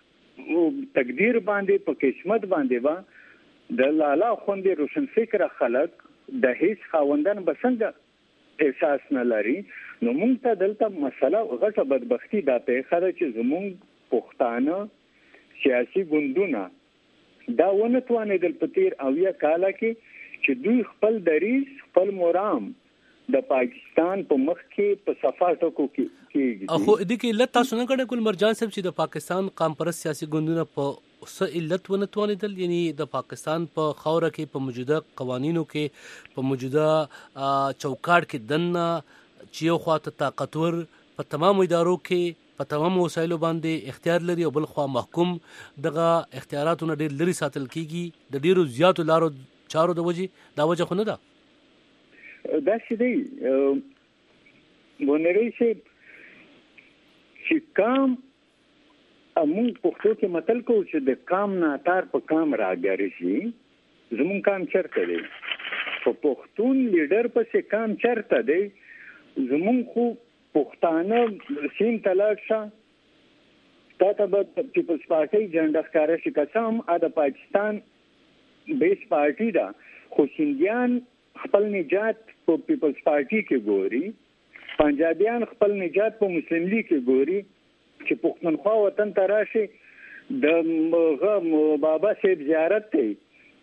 تقدیر باندې په قسمت باندې با د لالا خوندې روشن فکر خلک د هیڅ خاوندان بسنګ احساس نه لري. نو موږ ته دلته مسله غټه بدبختی دا ته خره چې زموږ پښتانه سیاسي ګوندونه دا ونه توانې د پتیر او یا کاله کې چې دوی خپل دریس خپل مرام د پاکستان په مخ کې په صفاټو کې کېږي. خو دې کې علت تاسو نه کړه ګلمرجان صاحب چې د پاکستان قام پرست سیاسي ګوندونه په څه علت ونه توانېدل یعنی د پاکستان په خاوره کې په موجوده قوانینو کې په موجوده چوکاټ کې دننه چې یو خواته طاقتور په تمامو ادارو کې په تمامو وسایلو باندې اختیار لري او بل خوا محکوم دغه اختیاراتونه ډېر لري ساتل کېږي د ډېرو زیاتو لارو چارو د وجې دا وجه خو نه ده. دا چې دی ګونری چې چې کام موږ پښتو کې متل کوو چې د کام نه تار په کام راګرځي زموږ کام چرته دی په پښتون لیډر پسې کام چرته دی زموږ خو پښتانه سین تلاش تا ته به پیپلز پارټي جنډه ښکاره شي که څه هم ا د پاکستان بیس پارټي ده خو سیندیان خپل نجات په پیپلز پارټي کې ګوري پنجابیان خپل نجات په مسلم لیگ کې ګوري چې پښتونخوا وطن ته راشي د بابا صاحب زیارت دی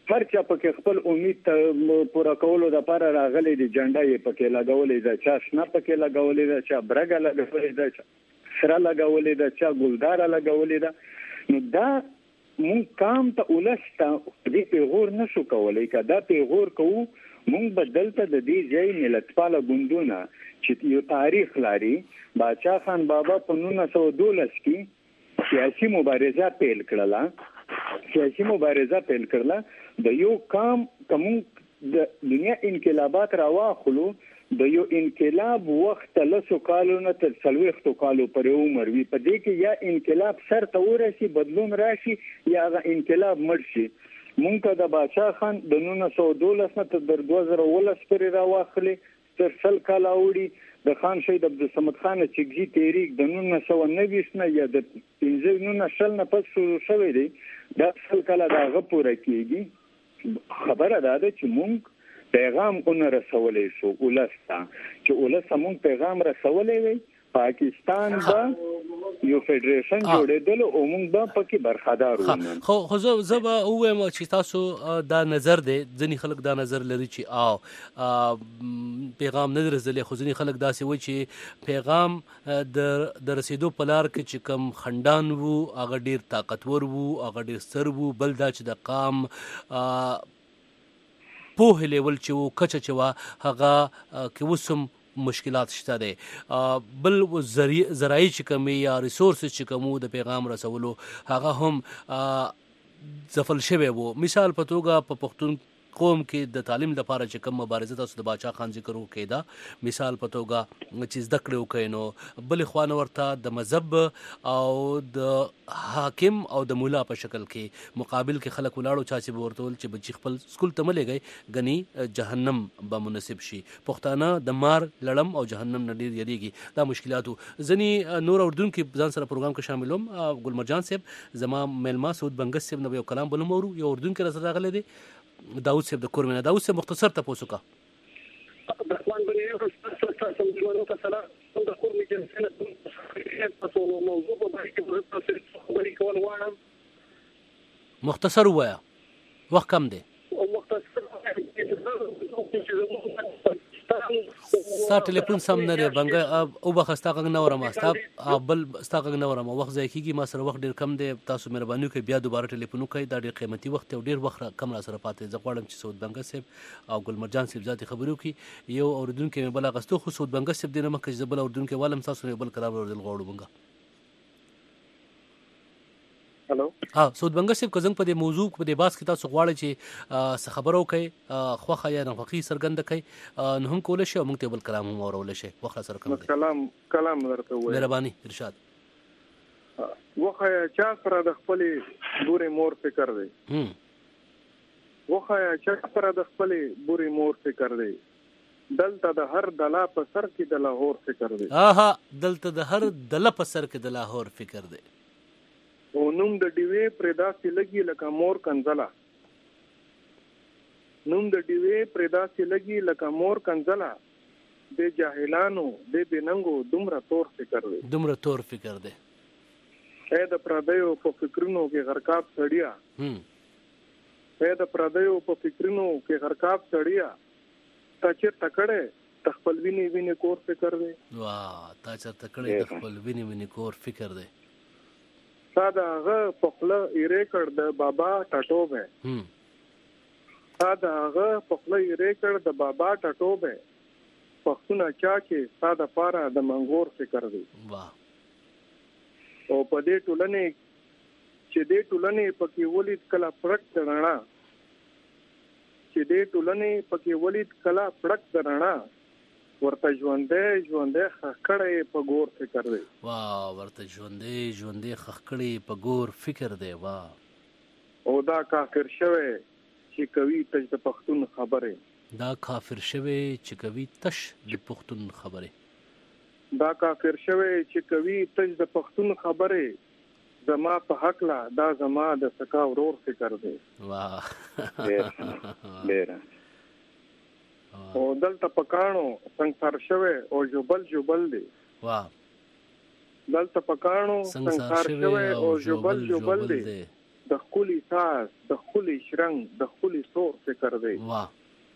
هر چا پکې خپل امید ته پوره کولو لپاره راغلي دي. جنډه یې پکې لګولې ده، چا شنه پکې لګولې ده، چا برګه لګولې ده، چا سره لګولې ده، چا ګلدار لګولې ده. نو دا مونږ کام ته ولسته دې پیغور نشو کولای. کدا پیغور کوو مونږ بدلته د دې ځای ملتپاله ګوندونه چې یو تاریخ لري. باچا خان بابا په نولس سوه دولس کې سیاسي مبارزه پیل کړله سیاسي مبارزه پیل کړله د یو کام کوم د دنیا انقلابات راواخلو. د یو انقلاب وخت لسو کالونو تر څلوېښتو کالو پورې عمر وي. په دې کې یا انقلاب سر ته ورسي، بدلون راشي، یا هغه انقلاب مړ شي. مونږ ته د باچا خان د نولس سوه دولس نه تر دوه زره اوولس پورې راواخلي تر سل کاله اوړي. د خان شهید عبدالصمد خان چګزي تحریک د نولس سوه نوي نه یا د پنځه نولس شل نه پس شروع شوی دی. دا سل کاله د هغه پوره کېږي. خبره دا ده چې مونږ پیغام اون رسولې شو ولسته، چې ولسته مونږ پیغام رسولې وي. پاکستان با یو فدریشن جوړېدل او موږ به پکې برخدار وو. خو خو زه به ووایم چې تاسو دا نظر دی، ځینې خلک دا نظر لري چې او پیغام نه رسېدلی، خو ځینې خلک داسې وایي چې پیغام د رسېدو په لار کې چې کوم خنډان وو هغه ډېر طاقتور وو، هغه ډېر ستر وو. بل دا چې د قام پوهې لیول چې وو، کچه چې وه هغه کې اوس هم مشکلات شته دی. بل ذرایع چې کومې یا ریسورسز چې کوم د پیغام رسولو هغه هم ځپل شوی وو. مثال په توګه په پښتون قوم کې د تعلیم لپاره چې کوم مبارزه تاسو د باچا خان ذکر وکړه، مثال په توګه چې زده کړې وکړي، نو بلې خوا نه ورته د مذهب او د حاکم او د مولا په شکل کې مقابل کې خلک ولاړو چا چې به ورته ویل چې بچي خپل سکول ته مه لېږئ ګنې جهنم به منصب شي. پښتانه د مار لړم او جهنم نه ډېر یریږي. دا مشکلاتو ځینې نور اردوونکي ځان سره پروګرام کې شاملوم. ګل مرجان صاحب زما میلمه سعود بنګس صاحب نه یو کلام بلم اورو. یو اردوونکی راسره راغلی دی، داود صاحب د کورمنه. داود صاحب مختصر تاسو کا رحمان بن یوسف تاسو موږ ته سلام د کورمنه جنسنه تاسو موضوع په اړه کې تاسو خبرې کول غواړم. مختصر وایا، وخت کم دی. مختصر ستا ټلیفون سم نه دی بنګه او بخه ستا غږ نه اورم. ستا بل ستا غږ نه اورم، وخت ضایع کېږي. ما سره وخت ډېر کم دی. تاسو مهرباني وکړئ بیا دوباره ټلیفون وکړئ. دا ډېر قیمتي وخت دی او ډېر وخت کم را سره پاتې. زه غواړم چې سعود بنګس صاحب او ګل مرجان صاحب ذاتي خبرې وکړي. یو اورېدونکی مې بل اغوستو، خو سعود بنګس صاحب دې نه مخکې چې زه بل اورېدونکی والم، تاسو یې بل کلام اورېدل غواړو. بنګه هلو ها سعود بنګس صاحب، که زنګ په دې موضوع په دې باس کې تاسو غواړئ چې څه خبره وکړئ، خوښه یا ناخوښي څرګنده کړئ، نو هم کولی شئ او موږ ته بل کلام هم اورولی شئ. وخت سره کم دی. کلام کلام درته ووایم. مهرباني ارشاد. وښایه چا سره د خپلې بورې مور فکر دی. وښایه چا سره د خپلې بورې مور فکر دی. دلته د هر دلا په سر کې د لاهور فکر دی. آها دلته د هر دله په سر کې د لاهور فکر دی. او نوم د ډیوې پرې داسې لګي لکه مور کنځله. نوم د ډیوې پرې داسې لګي لکه مور کنځله. د جاهلانو د بننګو دومره تور فکر دی. دومره تور فکر دی. اے د پردیو په فکرونو کې غرقاب سړیا. اے د پردیو په فکرونو کې غرقاب سړیا. تا چې تکړه د خپل ویني ویني کور فکر دی. واه تا چې تکړه د خپل ویني ویني کور فکر دی. تا دا هغه په خوله ایرې کړ د بابا ټټوب ہے. تا دا هغه په خوله ایرې کړ د بابا ټټوب ہے. پښتونه چا چې تا د پاره د منګور فکر دی. واه او په دې ټولنې چې دې ټولنې پکې ولید کلا پړک درنا چې دې ټولنې پکې ولید کلا پړک درنا ورته ژوندې ژوندې خخکړې په ګور فکر دی. واه ورته ژوندې ژوندې خخکړې په ګور فکر دی. واه او دا کافر شوی چې کوي تش د پښتون خبره. دا کافر شوی چې کوي تش د پښتون خبره. دا کافر شوی چې کوي تش د پښتون خبره. زما په حق لا دا زما د سکا ورور فکر دی. واه ډېر او دلته پکانو سنگسار شوه او جوبل جوبل دی. واه دلته پکانو سنگسار شوه او جوبل جوبل دی. د خولي ساز د خولي شرنګ د خولي سور فکر دی. واه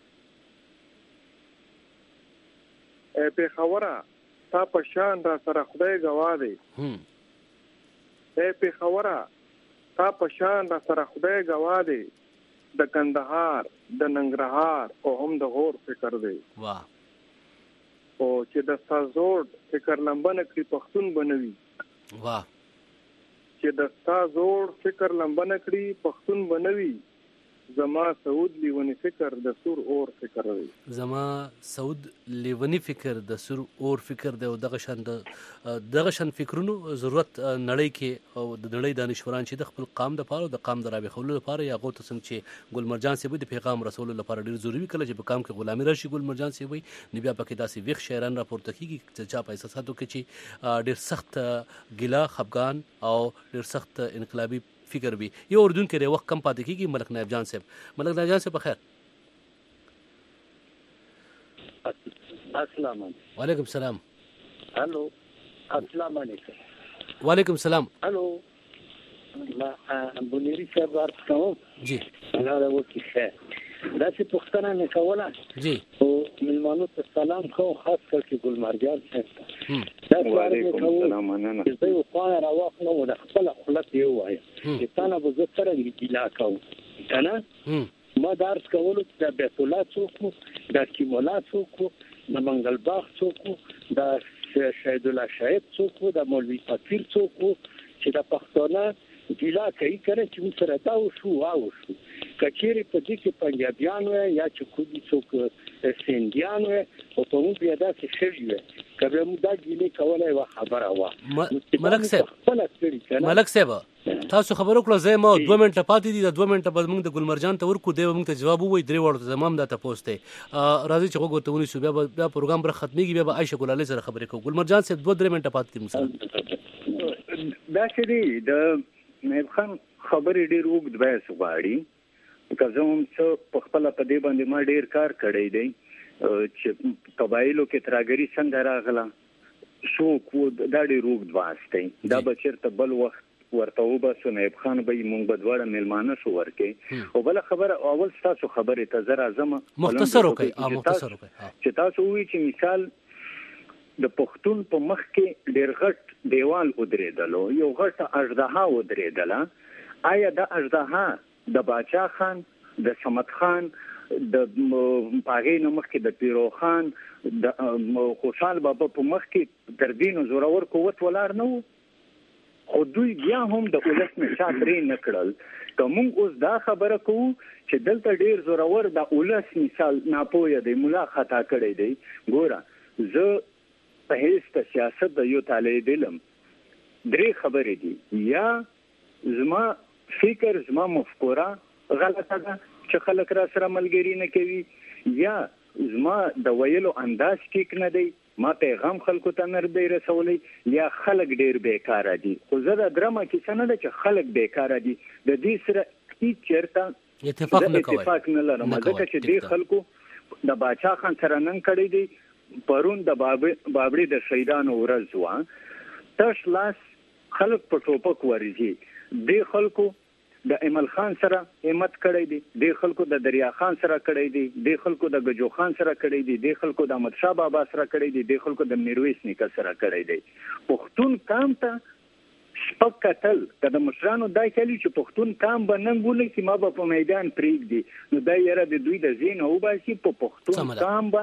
اے پیښوره تا په شان را سره خدای گواه دی. اے پیښوره تا په شان را سره خدای گواه دی. د کندهار د ننګرهار او هم د غور فکر دی. واه او چې د سازوړ فکر لمبنه کړی پښتون بنوي. واه چې د سازوړ فکر لمبنه کړی پښتون بنوي. زما سعود لیونی فکر د سور اور فکر دی. زما سعود لیونی فکر د سور اور فکر دی. او دغه شان دغه شان فکرونو ضرورت نړۍ کې او د نړۍ دانشوران چې د خپل قام د پاره او د قام د رابخولو لپاره یا غو څنګه چې ګل مرجان صاحب د پیغام رسول لپاره ډیر ضروری کله چې په قام کې غلامي راشي ګل مرجان صاحب وي نو بیا پکې داسې ویښ شاعران راپورته کیږي چې چا په احساساتو کې چې ډیر سخت ګیلا خفقان او ډیر سخت انقلابی فکر بھی. یہ اردو کے وقت کم پاتے کی ملک نائب جان صاحب ملک نائب جان صاحب بخیر. السلام علیکم. وعلیکم السلام. ہلو السلام علیکم. وعلیکم السلام. ہلو بنيري صاحب عرض کوم. جی الله دې وکړي خیر. دا چې پښتنه نه کوله جی او ملمانو ته سلام کوم خاص کر کې ګل مرجان صاحب ته. وعلیکم السلام. مننه. زه یو خو راوخلم او د خپل خپلت یو وای چې تانه به زه سره ګیلا کوم کنه. ما درس کولو د بیت الله څوک د کیمولا څوک د منګل باغ څوک د شهید الله شهید څوک د مولوی فقیر څوک چې د پښتونه ګیلا کوي کنه چې موږ سره دا وشو واو شو کچېری په دې کې پنجابیان وي یا چې کومي څوک سیندیان وي او په موږ بیا دا څه شوی وي کله موږ دا ګیلې کولای و خبره وا. ملک صاحب ملک صاحب تاسو خبرو کړو زه ما دوه منټه پاتې دي د دوه منټه بعد موږ د ګل مرجان ته ورکو دی موږ ته جواب ووي درې وړو زمام دا تاسو ته راځي چې وګورئ ونی شو بیا بیا پروګرام بر ختميږي بیا عائشه ګلالي سره خبرې کوو. ګل مرجان صاحب دوه درې منټه پاتې دي مثلا دا چې دی د نائب خان خبرې ډېر وګد بحث غواړي که زه هم څه په خپله په دې باندې ما ډېر کار کړی دی چې قبایلو کې تراګري څنګه راغله څوک و دا ډېر وګد بحث دی. دا به چېرته بل وخت ورته وباسو نائب خان به یې مونږ به دواړه میلمانه شو ورکې. او بله خبره اول ستاسو خبرې ته زه راځم مختصر وکړئ مختصر وکړئ چې تاسو ووایئ چې مثال د پښتون په مخ کې ډېر غټ دیوال ودرېدلو یو غټ اژدها ودرېدله. آیا دا اژدها د باچا خان د صمد خان د پاغې نه مخکې د پیرو خان د خوشحال بابا په مخ کې تر دې نو زورور قوت ولاړ نه و خو دوی بیا هم د ولس نه چا پرې نه کړل. که موږ اوس دا خبره کوو چې دلته ډېر زورور د ولس مثال ناپوهه دی ملا خطا کړی دی. ګوره زه په هیڅ د سیاست د یو طالب علم درې خبرې دي یا زما فکر زما مفکوره غلطه ده چې خلک را سره ملګری نه کوي یا زما د ویلو انداز ټیک نه دی ما پیغام خلکو ته نه دی رسولی یا خلک ډیر بیکاره دي. خو زه د درمه کیسه نه ده چې خلک بیکاره دي د دې سره هیڅ چېرته اتفاق نه کوي اتفاق نه لرم ځکه چې دې خلکو د باچا خان سره نن کړی دی پرون د بابړي د شهیدانو ورځ وه تش لاس خلک په ټوپک ورځي د خلکو د ایمل خان سره همت کړی دی د خلکو د دریا خان سره کړی دی د خلکو د گجو خان سره کړی دی د خلکو د احمد شاه بابا سره کړی دی د خلکو د میرویس نیکه سره کړی دی. پښتون قام ته سپک کتل کله مشرانو دا کلی چې پښتون قام به نن بوله چې ما به په میدان پریږدي نو دا یره د دوی د زین او باسي په پښتون قام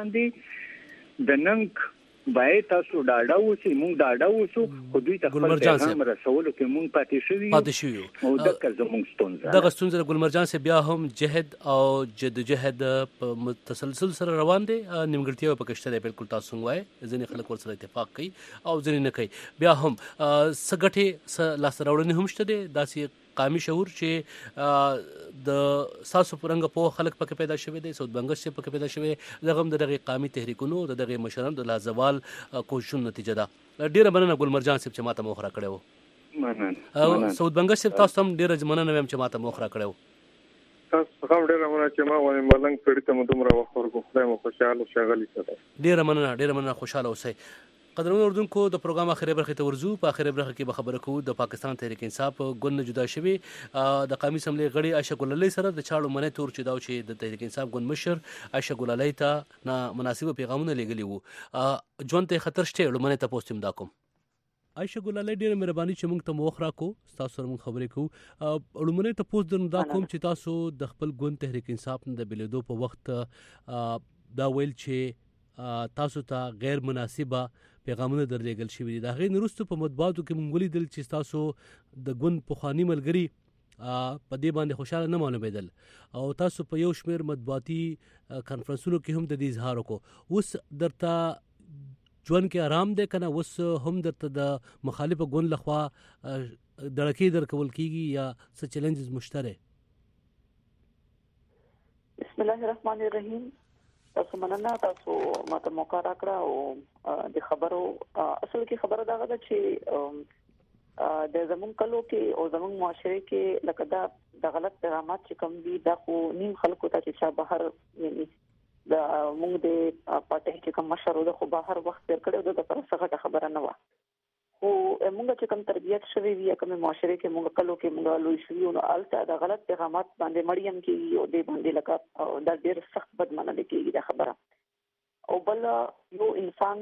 باندې د ننګ باید تاسو ډاډه اوسئ موږ ډاډه اوسو خو دوی ته خپل پیغام رسولو کې موږ پاتې شوي پاتې شوي او دغه زموږ ستونزه دغه ستونزه ګل مرجان صاحب بیا هم جهد او جدوجهد په متسلسل سره روان دي نیمګړتیا په کشته دی بالکل تاسو وایي ځینې خلک ورسره اتفاق کوي او ځینې نه کوي بیا هم سګټي س لاس راوړنې هم شته دي داسې قامي شعور چې د ساسو پرنګ په خلک پکې پیدا شوی دی سعود بنگش چې پکې پیدا شوی دغه د دغه قامي تحریکونو د دغه مشرانو د لازوال کوششونو نتیجه ده. ډیره مننه ګل مرجان صاحب چې ماته موخره کړو. مننه سعود بنگش صاحب تاسو هم ډیره مننه ویم چې ماته موخره کړو. تاسو هم ډیره مننه چې ما ونه ملنګ پیړی ته دومره وخت ورکو خدای مو خوشاله شغلی سره. ډیره مننه ډیره مننه خوشاله اوسئ. قدرمن اردوونکو د پروګرام اخیری برخه ته ورزو. په اخیری برخه کې به خبره کوو د پاکستان تحریک انصاف ګوند جدا شوی د قومي اسمبلی غړي عائشه ګل علي سره د چاړو منې تور چې دا چې د تحریک انصاف ګوند مشر عائشه ګل علي ته نه مناسب پیغامونه لګلي وو ژوند ته خطر شته لمنه ته پوسټیم دا کوم. عائشه ګل علي ډیره مهرباني چې موږ ته موخ راکو تاسو سره موږ خبرې کوو. لمنه ته پوسټ درنه دا کوم چې تاسو د خپل ګوند تحریک انصاف نه د بلیدو په وخت دا ویل چې تاسو ته غیر مناسبه پیغامونه درلېږل شوي دي. د هغې نه وروسته په مطبوعاتو کې موږ ولیدل چې تاسو د ګوند پخواني ملګري په دې باندې خوشحاله نه معلومېدل او تاسو په یو شمېر مطبوعاتي کنفرنسونو کې هم د دې اظهار وکړو. اوس درته ژوند کې آرام دی که نه اوس هم درته د مخالفه ګوند لخوا دړکې درکول کېږي یا څه چیلنجز مشته دی؟ بسم الله الرحمن الرحیم. تاسو مننه تاسو ماته موقع راکړه او د خبرو اصل کې خبره دا ده چې د زمون کلو کې او زمون معاشره کې لکه دا د غلط پیغامات چې کوم دي دا خو نیم خلکو ته چې بهر یعنی د موږ د پټه چې کوم مشر د خو بهر وخت تیر کړو د پر څه خبره نه و خو موږ چې کوم تربيت شوی وي کوم معاشره کې موږ کلو کې موږ لوي شوی نو الته د غلط پیغامات باندې مړیم کې او د باندې لکه د ډېر سخت بدمنل کېږي دا خبره او بل یو انسان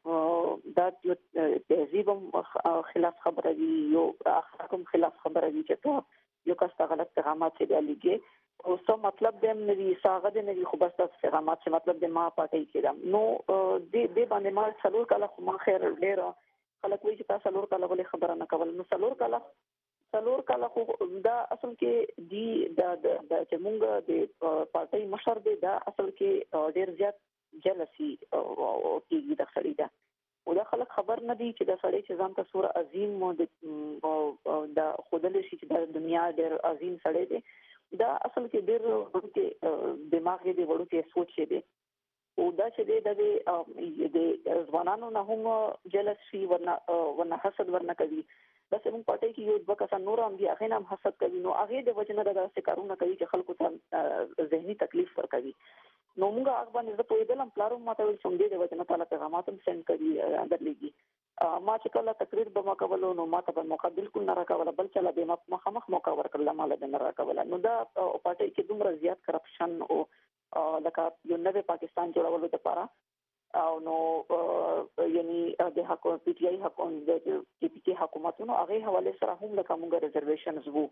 د یو تهذیب خلاف خبره وي یو اخلاقم خلاف خبره وي چې یو کس غلط پیغامات چې لګي او څه مطلب دې نه ساغه دې نه خو بس تاسو پیغامات چې مطلب دې ما پټي کړم نو دې دې باندې ما څلور کله خو ما خیر ډېر خلک وایي چې تاسو څلور کاله ولې خبره نه کول نو څلور کاله څلور کاله خو دا اصل کې دی د د چې مونږ د پارټي مشر دی دا اصل کې ډېر زیات جلسي او کېږي د خړې دا او دا خلک خبر نه دي چې دا سړی چې ځان ته سور عظیم او د خودل شي چې د دنیا ډېر عظیم سړی دی دا اصل کې ډېر ورته دماغ یې ورته سوچ دی او دا چې د ځوانانو نه هم جلس شي ورنه ورنه حسد ورنه کوي بس موږ پټه کې یو د وکاسا نور هم دی هغه نام حسد کوي نو هغه د وجنه د داسې کارونه کوي چې خلکو ته ذهني تکلیف ورکوي نو موږ هغه باندې زه په دې لم پلارو ماته ویل څنګه دې د وجنه تعالی پیغامات هم سند کوي درلېږي ما چې کله تقریر به ما کولو نو ماته په موقع بالکل نه راکوله بل چلا به ما مخامخ موقع ورکړل مال دې نه راکوله نو دا پټه کې دومره زیات کرپشن او لکه یو نوې پاکستان جوړولو لپاره او نو یعنی د حکومت پی ټی آی حکومت د پی پی کې حکومتونو هغه حواله سره هم لکه موږ ریزرویشنز وو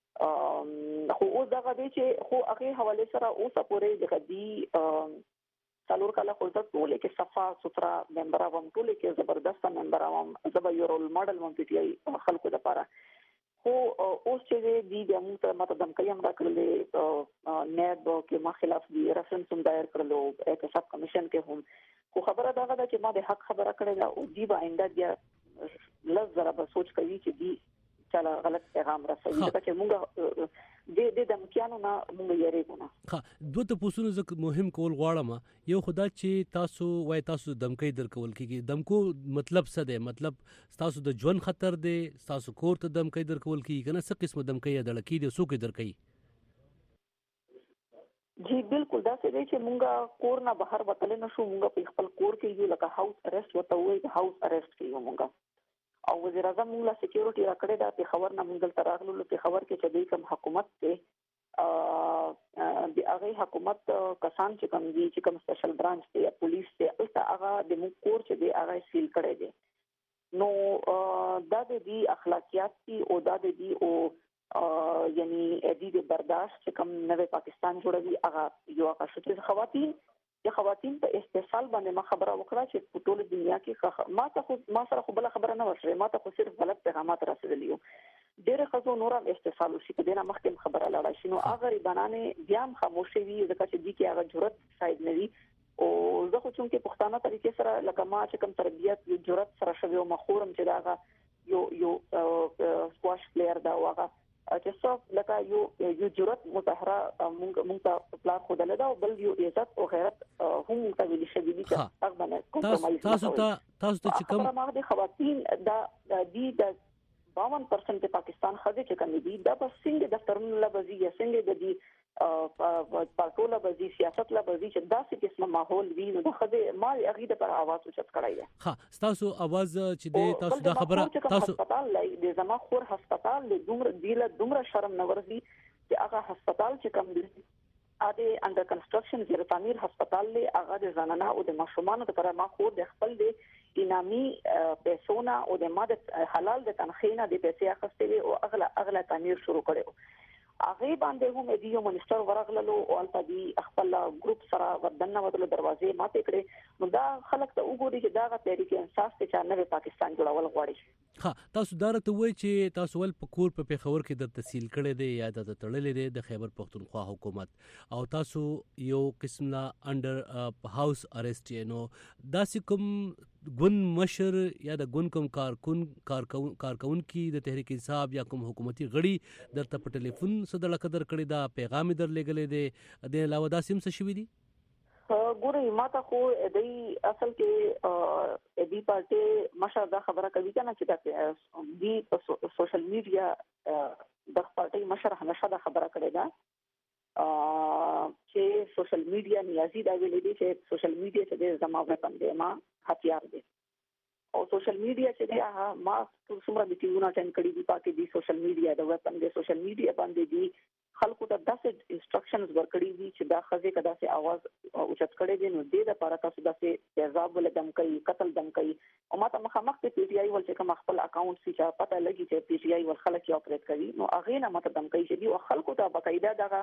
خو اوس دا غوډي چې خو هغه حواله سره اوس پورې د غدي څلور کاله خو د ټول کې صفا سوترا ممبر اوم ټول کې زبردست ممبر اوم زبا یو رول ماډل مون پی ټی آی خلکو لپاره خو اوس چې دی د موږ ته ماته دم کيم را کړلې نیب کې ما خلاف دی ریفرنس هم دایر کړلو احتساب کمیشن کې هم خو خبره دا ده چې ما د حق خبره کړې ده او دی به آینده بیا لږ به سوچ کوي چې دی چلا غلط پیغام رسوي چې موږ د د دمکیانو نه موږ یې رېګو نه ها دوه تاسو زه مهم کول غواړم یو خدا چې تاسو وای تاسو دمکې درکول کیږي دمکو مطلب څه دی مطلب تاسو د ژوند خطر دی تاسو کور ته دمکې درکول کیږي کنه څه قسم دمکې دړکې دي سو کې درکې جی بالکل دا څه دی چې موږ کور نه بهر وتل نه شو موږ په خپل کور کې یو لکه هاوس ارست وته وای هاوس ارست کیو موږ او وزیر اعظم موږ لا سکیورټي راکړه دا په خبر نه موږ تل راغلو په خبر کې چې د کوم حکومت ته ا د هغه حکومت کسان چې کوم دي چې کوم سپیشل برانچ دی یا پولیس دی البته هغه د موږ کور چې دی هغه سیل کړی دی نو دا د دې اخلاقیات دي او دا د دې او یعنی ادي د برداشت چې کوم نوې پاکستان جوړوي هغه یو هغه چې خواتین د خواتین په استحصال باندې ما خبره وکړه چې په ټوله دنیا کې ما ته خو ما سره خو بل خبره نه ورشي ما ته خو صرف غلط پیغامات رسېدلی یو ډېر خزو نورم استحصال شي په دې نه مخکې خبره لاړه شي نو هغه ریبانانه بیا هم خاموشي وي ځکه چې دي کې هغه جرأت شاید نه وي او زه خو چې په پښتانه طریقې سره لکه ما چې کوم تربیت یو جرأت سره شوی او مخورم چې دا یو یو سکواش پلیئر دا واغه چې څو لکه یو یو جرأت متحره مونږ مونږ ته پلان خو دلته او بل یو عزت او غیرت هم ته ویل شوی دي چې هغه باندې کومپرمایز تاسو ته تاسو ته چې کوم ما د خواتین د دې د باون پرسنټ د پاکستان خځې چې کوم دي دا په څنګه دفترونو لبزي یا څنګه د دې پارټوله بزي سیاست لبزي چې داسې قسمه ماحول وي نو د خځې ما هغه د پر आवाज اوچت کړای دی. ها تاسو आवाज چې د تاسو دا خبره تاسو هسپتال لای د زما خور هسپتال د دومره دیله دومره شرم نورزي چې هغه هسپتال چې کوم دی اده انډر کنستراکشن زیر تعمیر هسپتال له هغه د زنانه او د ماشومان لپاره ما خور د خپل د انامي پیسونه او د ماده حلال د تنخینه د پیسې اخستلې او اغله اغله تعمیر شروع کړو. هغه باندې هم دیو منسٹر ورغللو او الپدی خپل ګروپ سره ودنه ودل دروازې ماته کړې نو دا خلک ته وګوري چې دا تحریک انصاف ته چانه پاکستان جوړول غواړي. ها تاسو دارته وای چې تاسو ول په کور په پیښور کې د تحصیل کړي دی یا د تړلې دی د خیبر پختونخوا حکومت او تاسو یو قسم لا انډر هاوس ارست نو داسې کوم ګون مشر یا د ګون کوم کارکون کارکون کارکون کې د تحریک انصاف یا کوم حکومتي غړي درته په ټلیفون صدړه قدر کړي دا پیغام در لګلې دی د علاوه دا سیم څه شوی دی؟ ګوري ماته خو دې اصل کې دې پارټي مشه دا خبره کوي کنه چې دا دې سوشل میډیا د پارټي مشر همیشه دا خبره کړې ده چې سوشل میډیا نیازي دا ویلې دي چې سوشل میډیا چې د زما وپن دی ما هتیار دی او سوشل میډیا چې دی ما څومره میټینګونه اټینډ کړې دي پاتې دي سوشل میډیا د وپن دی سوشل میډیا باندې دي خلکو ته داسې انسټرکشنز ورکړي دي چې دا خزه کدا سي आवाज اوچت کړي دي نو د لپاره تاسو داسې تیزاب ول دم کوي قتل دم کوي او ماته مخامخ ته پی ټی آی ول چې کوم خپل اکاونټ سي چې پته لګي چې پی ټی آی ول خلک یې اپریټ کوي نو هغه نه ماته دم کوي چې دی خلکو ته باقاعده دغه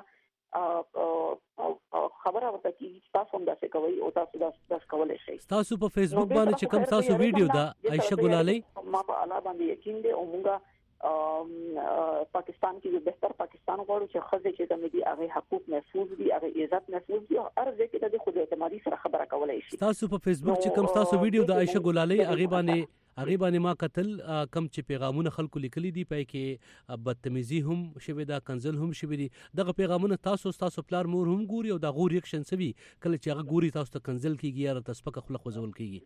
خبره ورته کیږي تاسو هم داسې کوي او تاسو داس کولای شئ. تاسو په فیسبوک باندې چې کوم تاسو ویډیو دا عائشہ ګلالي ما په اعلی باندې یقین دی او موږ پاکستان کې یو بهتر پاکستان غواړو چې خزه چې د مدي هغه حقوق محفوظ دي هغه عزت محفوظ دي او ارزه کې د خود اعتمادي سره خبره کولای شي. تاسو په فیسبوک چې کوم تاسو ویډیو د عائشہ ګلالي هغه باندې هغه باندې ما قتل کم چې پیغامونه خلکو لیکلي دي پای کې بدتمیزي هم شوی دا کنزل هم شوی دي دغه پیغامونه تاسو تاسو پلار مور هم ګوري او دا غو ریاکشن سوي کله چې هغه ګوري تاسو ته کنزل کیږي یا تاسو په خپل خوځول کیږي.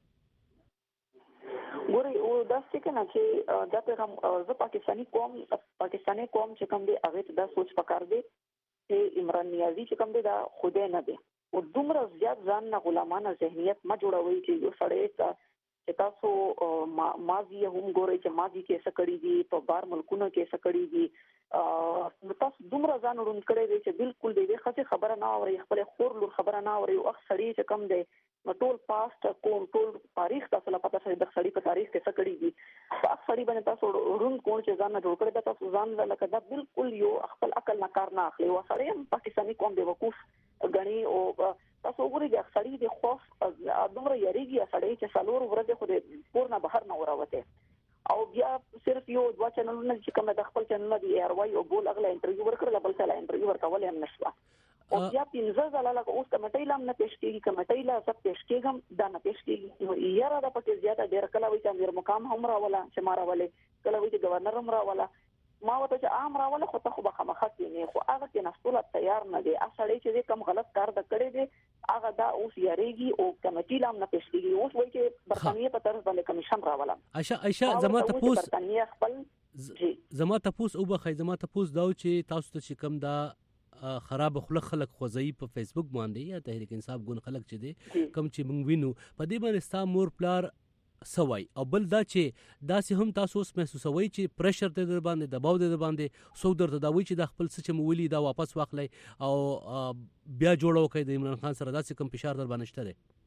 ګوري او دا څه کنه چې دا پیغام زه پاکستانی قوم پاکستانی قوم چې کوم دی هغه ته دا سوچ پکار دی چې عمران نیازی چې کوم دی دا خوده نه دی او دومره زیات ځان نه غلامانه ذهنیت ما جوړوي چې یو سړی چې تاسو ماضی هم ګورئ چې ماضی کې څه کړی دي په بار ملکونو کې څه کړی دي نو تاسو دومره ځان ورون کړی دی چې بالکل دې ښه خبره نه اوري خپل خور لور خبره نه اوري او اخسړی چې کم دی نو ټول پاست کوم ټول تاریخ تاسو لا پته شي د خړی په تاریخ کې څه کړی دي په خړی باندې تاسو ورون کوم چې ځان نه جوړ کړی تاسو ځان لکه دا بالکل یو خپل عقل نه کار نه اخلي او سړی پاکستانی قوم دی وقوف غني او تاسو وګورئ چې خړی د خوف دومره یریږي سړی چې سالور ورته خو د پورنه بهر نه وراوته او بیا صرف یو دوا چینلونه چې کوم د خپل چینل دی ار وای او بول اغله انټرویو ورکړل بل څه انټرویو ورکول هم نشو او بیا پینځه ځله لکه اوس کمیټې لام نه پېښ کېږي کمیټې لا سب پېښ کېږم دا نه پېښ کېږي نو یاره دا پکې زیاته ډېر کله وي چې امیر مقام هم راولا چې ما راولې کله وي چې گورنر هم راولا ما وته چې عام راولا خو ته خو به خامخا کېنی خو هغه کې نسول تیار نه دی اصلي چې کوم غلط کار د کړی دی هغه دا اوس یریږي او کمیټې لام نه پېښ کېږي اوس وایي چې برتانیې په طرز باندې کمیشن راولا عائشہ عائشہ زما ته پوس برتانیې خپل زما ته پوس او بخای زما ته پوس دا چې تاسو ته چې کوم دا خراب خلق خلق خوځي په فیسبوک باندې یا تحریک انصاف ګون خلق چې دي کم چې موږ وینو په دې باندې ستا مور پلار سوای او بل دا چې دا سه هم تاسو اوس محسوسوي چې پریشر ته در باندې دباو در باندې سو درته دا وی چې د خپل څه چې مولي دا واپس واخلای او بیا جوړو کوي د عمران خان سره دا څه کم فشار در باندې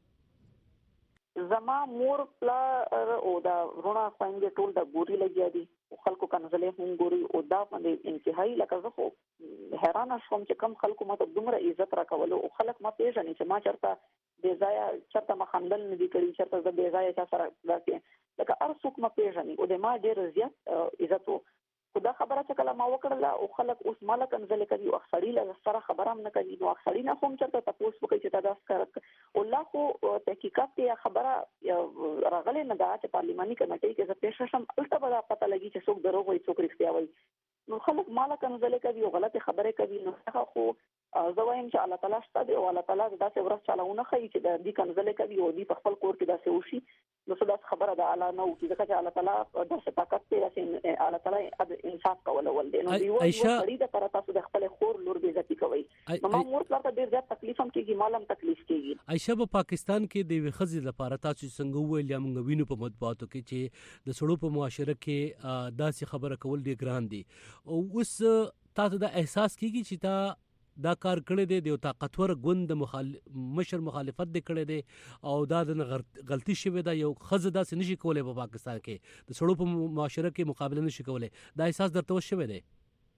شته زما مور پلار او دا رونا څنګه ټول د ګوري لګیا دي خلکو کنځلې هم ګوري او دا باندې انتهایی لکه زه خو حیران شوم چې کم خلکو ماته دومره عزت راکول او خلک ما پیژني چې ما چرته بې ځای چرته مخندل نه دي کړی چرته د بې ځای چا سره راځي لکه هر څوک ما پیژني او د ما ډېر زیات عزت وو خدا خبره چې کله ما وکړله او خلک اوس مال کنځل کوي او خړی له سره خبره هم نه کوي نو خړی نه هم چرته تاسو وکړي چې تاسو کار الله خو تحقیقات کې خبره راغله نه دا چې پارلماني کمیټې کې زه پېښ شم الته به پته لګي چې څوک دروغ وایي څوک رښتیا وایي نو خلک مال کنځل کوي او غلطه خبره کوي نو هغه خو زه وایم چې الله تعالی ستاسو او الله تعالی داسې ورځ چالوونه کوي چې د دې کنځل کوي او دې په خپل کور کې داسې وشي نو څه داس خبره ده الله نو چې الله تعالی د طاقت ته رسې الله تعالی انصاف کول ول دي نو یو سړی د پر تاسو د خپل خور لور بي عزتي کوي نو ما مور پلار ته ډیر زیات تکلیف هم کیږي مالم تکلیف کیږي. عائشہ په پاکستان کې د وخزي لپاره تاسو څنګه ویل یا موږ وینو په مطبوعاتو کې چې د سړو په معاشره کې داسې خبره کول ډیر ګران دي او اوس تاسو دا احساس کیږي چې تا دا کار کړی دی د طاقتور ګوند مخالف مشر مخالفت دی کړی دی او دا د غلطي شوی دا یو خزه داسې نشي کولای په پاکستان کې د سړو په معاشره کې مقابله نشي کولای دا احساس درته وشوی دی؟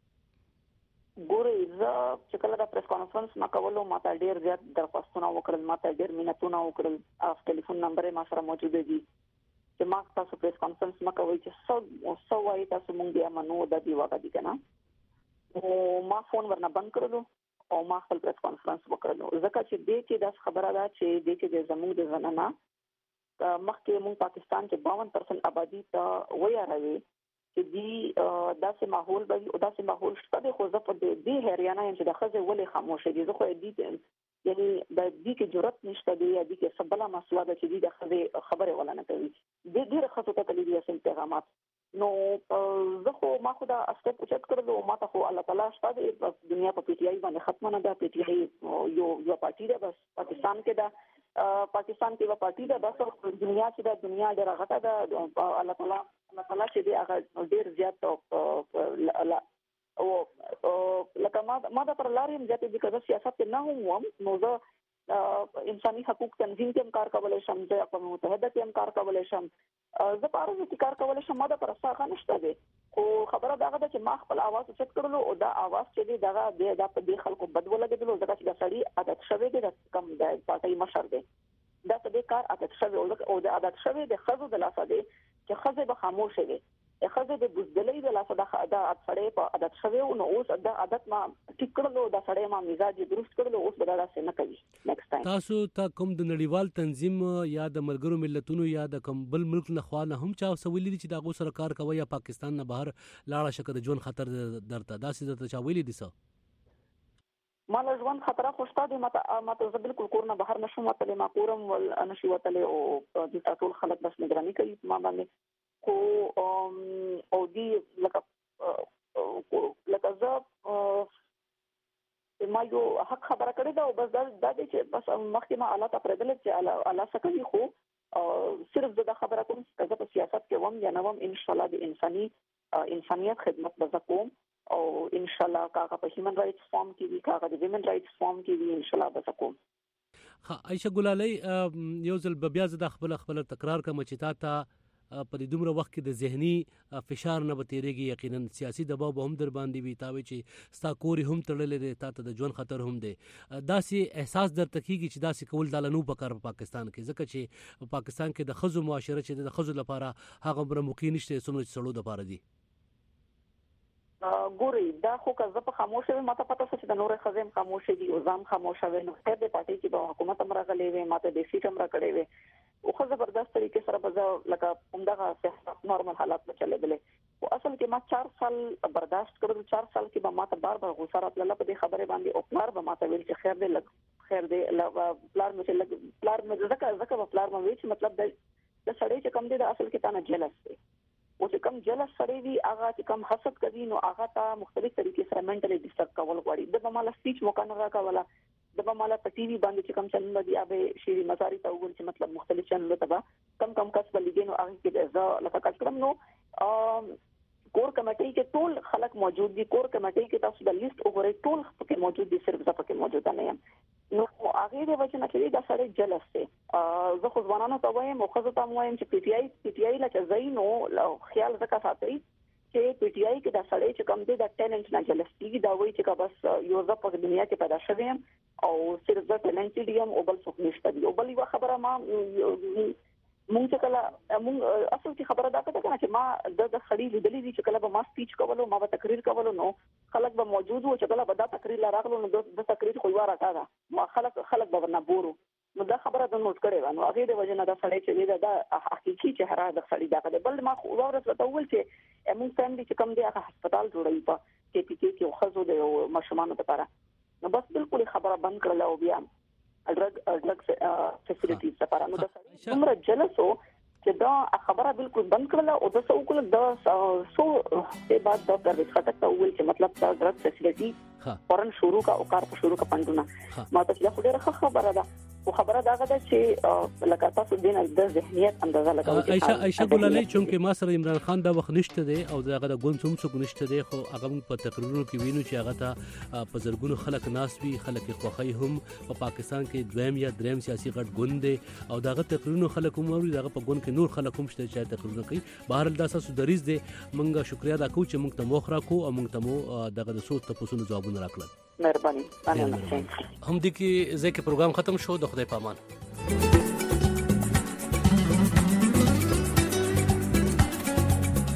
ګورې زه چې کله د پریس کانفرنس ما کولو ما ته ډیر زیات درخواستونه وکړل ما ته ډیر مینتونه وکړل اف ټلیفون نمبر ما سره موجود دي چې ما تاسو پریس کانفرنس ما کوي چې څو څو وایي تاسو مونږ بیا منو د دی واګه دي کنه او ما فون ورنه بند کړلو او ما خپل پریس کانفرنس وکړلو ځکه چې دې کې د خبره ده چې دې کې د زموږ د زنانه مخکې مونږ پاکستان کې باون پرسنټ آبادی ته ویاروي چې دی داسې ماحول به او داسې ماحول شته د خو زه په دې هریانه یم چې د خزه ولې خاموشه دي زه خو دې یعنی د دې کې جرأت نشته دی یا دې کې سبله مسله ده چې د خزه خبره ولا نه کوي د ډېر خصو ته تللی دي اسن پیغامات نو زه خو ما خو دا اسټپ اوچت کړل او ما ته خو الله تعالی شته د دنیا په پی ټی آی باندې ختمه نه ده پی ټی آی یو یو پارټي ده بس پاکستان کې ده پاکستان کې یو پارټي ده بس دنیا چې د دنیا ډېر غټه ده الله تعالی الله تعالی چې دی هغه ډېر زیات او لکه ما ما د پر لاریم زیاتې د کده سیاست نه هم نو زه انساني حقوق تنظیم کې کار کولای شم د اقوام متحده کې کار کولای شم زه په اړه کې کار کولای شم ما د پر اساسه نشته دی خو خبره دا ده چې ما خپل आवाज اوچت کړلو او دا आवाज چې دی دغه د په دې خلکو بد ولګیدل ځکه چې د سړی عادت شوی دی د کم د پارټي مشر دی دا څه د کار عادت شوی او د عادت شوی د خزو د لاسه دی چې خزه به خاموش وي خزه د بوزدلې د لاسه د عادت سړی په عادت شوی او نو اوس د عادت ما ټیک کړلو د سړی ما مزاج درست کړلو اوس به دا څه نه کوي نیکسټ ټایم تاسو ته کوم د نړیوال تنظیم یا د ملګرو ملتونو یا د کوم بل ملک نه خوا نه هم چا وسولې چې دا غو سره کار کوي یا پاکستان نه بهر لاړه شکه د ژوند خطر درته دا څه درته چا ویلي دي څه مال ژوند خطر خوشته دي ماته ماته زه بالکل کور نه بهر نشم وتلې ما کورم ول نشي وتلې او د ټول خلک بس نگرانی کوي ما باندې کو او دی لکه لکه زه ما یو حق خبره کړې ده او بس دا د چې بس مخکې ما الله ته پردل چې الله سکه خو صرف زه دا خبره کوم چې زه په سیاست کې وم یا نه وم ان شاء الله د انساني انسانيت خدمت به کوم او ان شاء الله کاغه په هیومن رائټس فارم کې وی کاغه د ویمن رائټس فارم کې وی ان شاء الله به کوم. عائشہ ګلالۍ یو ځل بیا زه د خپل خپل تکرار کوم چې تا ته په دې دومره وخت کې د ذهني فشار نه بتیریږي یقینا سیاسي دباو به هم در باندې وي تاوي چې ستا کوري هم تړلې دي تا ته د ژوند خطر هم دی داسې احساس درته کیږي چې داسې کول د لنو په کار په پاکستان کې ځکه چې پاکستان کې د خزو معاشره چې د خزو لپاره هغه بر موقع نشته څومره سړو د لپاره دي ګوري دا خو که زه په خاموشه وي ماته پته چې د نورې خزم خاموشه دي او ځم خاموشه وي نو د پارټي چې په حکومت امر غلې وي ماته د سیټ امر کړې وي او خو زبردست طریقې سره به لکه همدغه صحت نورمال حالات به چلېدلې او اصل کې ما چار سال برداشت کړل چار سال کې به ماته بار بار غوسه راتله په دې خبره باندې او پلار به ماته ویل چې خیر دې لګ خیر دې پلار مې لګ پلار مې ځکه ځکه پلار مې وی چې مطلب د سړی چې کم دي د اصل کې تا نه جلس دی او چې کم جلس سړی وي هغه چې کم حسد کوي نو هغه ته مختلف طریقې سره منټلی ډیسټرب کول غواړي د به مال سپیچ موقع نه راکوله د به مال په ټي وي باندې چې کم چنل دی ابه شيري مزاري ته وګورئ چې مطلب مختلف چنل ته به کم کم کس بلګي نو هغه کې د لکه کړم نو کور کمیټې کې ټول خلک موجود دي کور کمیټې کې تاسو د لیست وګورئ ټول پکې موجود دي صرف زه پکې موجود نه یم نو هغه د وجه نه چې دا سړی جلس دی زه خو ځوانانو ته وایم او خزه ته وایم چې پی ټی آی پی ټی آی لکه زینو خیال زکه ساتي چې پی ټی آی کې دا سړی چې کم دی د ټیلنټ نه جلس کیږي دا وایي چې بس یو ځل په دنیا کې پیدا شوی یم او صرف د ټیلنټ دی او بل څه نشته دی او بل یو خبره ما مونږ چې کله مونږ اصل کې خبره دا کړه چې ما د خړی لیدلې دي چې کله به ما سپیچ کولو ما به تقریر کولو نو خلک به موجود وو چې کله به دا تقریر راغلو نو د تقریر خو واره تا ما خلک خلک به نه بورو نو دا خبره د نوٹ کړې و نو هغه د وجه نه دا سړی چې دا حقيقي چهره د خړی دا کړه بل ما خو ورته وتاول چې موږ فیملی چې کم دی هغه هسپتال جوړوي په کې پی کې کې خزو د مشمانو لپاره نو بس بالکل خبره بند کړل او بیا ډرګ ډرګ فیسیلیټیز لپاره نو دا څومره جلسو چې دا خبره بالکل بند کړله او د څو کول د سو په بعد د پرویز خټک ته ویل چې مطلب دا ډرګ فیسیلیټي فورن شروع کا او کار په شروع کا پندونه ما ته څه ډیره خبره ده او خبره دا ده چې لکه تاسو دین د ذهنیت اندازه لګوي عائشہ عائشہ ګلالۍ چونکې ما سره عمران خان دا وخت نشته دی او داغه د ګون څوم څوک نشته دی خو هغه په تقریرونو کې وینو چې هغه ته په زرګونو خلک ناس وی خلک خوخی هم په پاکستان کې دویم یا دریم سیاسي غټ ګوند دی او داغه تقریرونو خلک هم وري داغه په ګوند کې نور خلک هم شته چې تقریرونه کوي بهر دا تاسو دریز دی مونږه شکریا دا کوو چې مونږ ته موخ راکو او مونږ ته مو دغه د صوت تاسو ځوابونه راکړل مهرباني هم دي کې ځکه پروګرام ختم شو د خدای پامان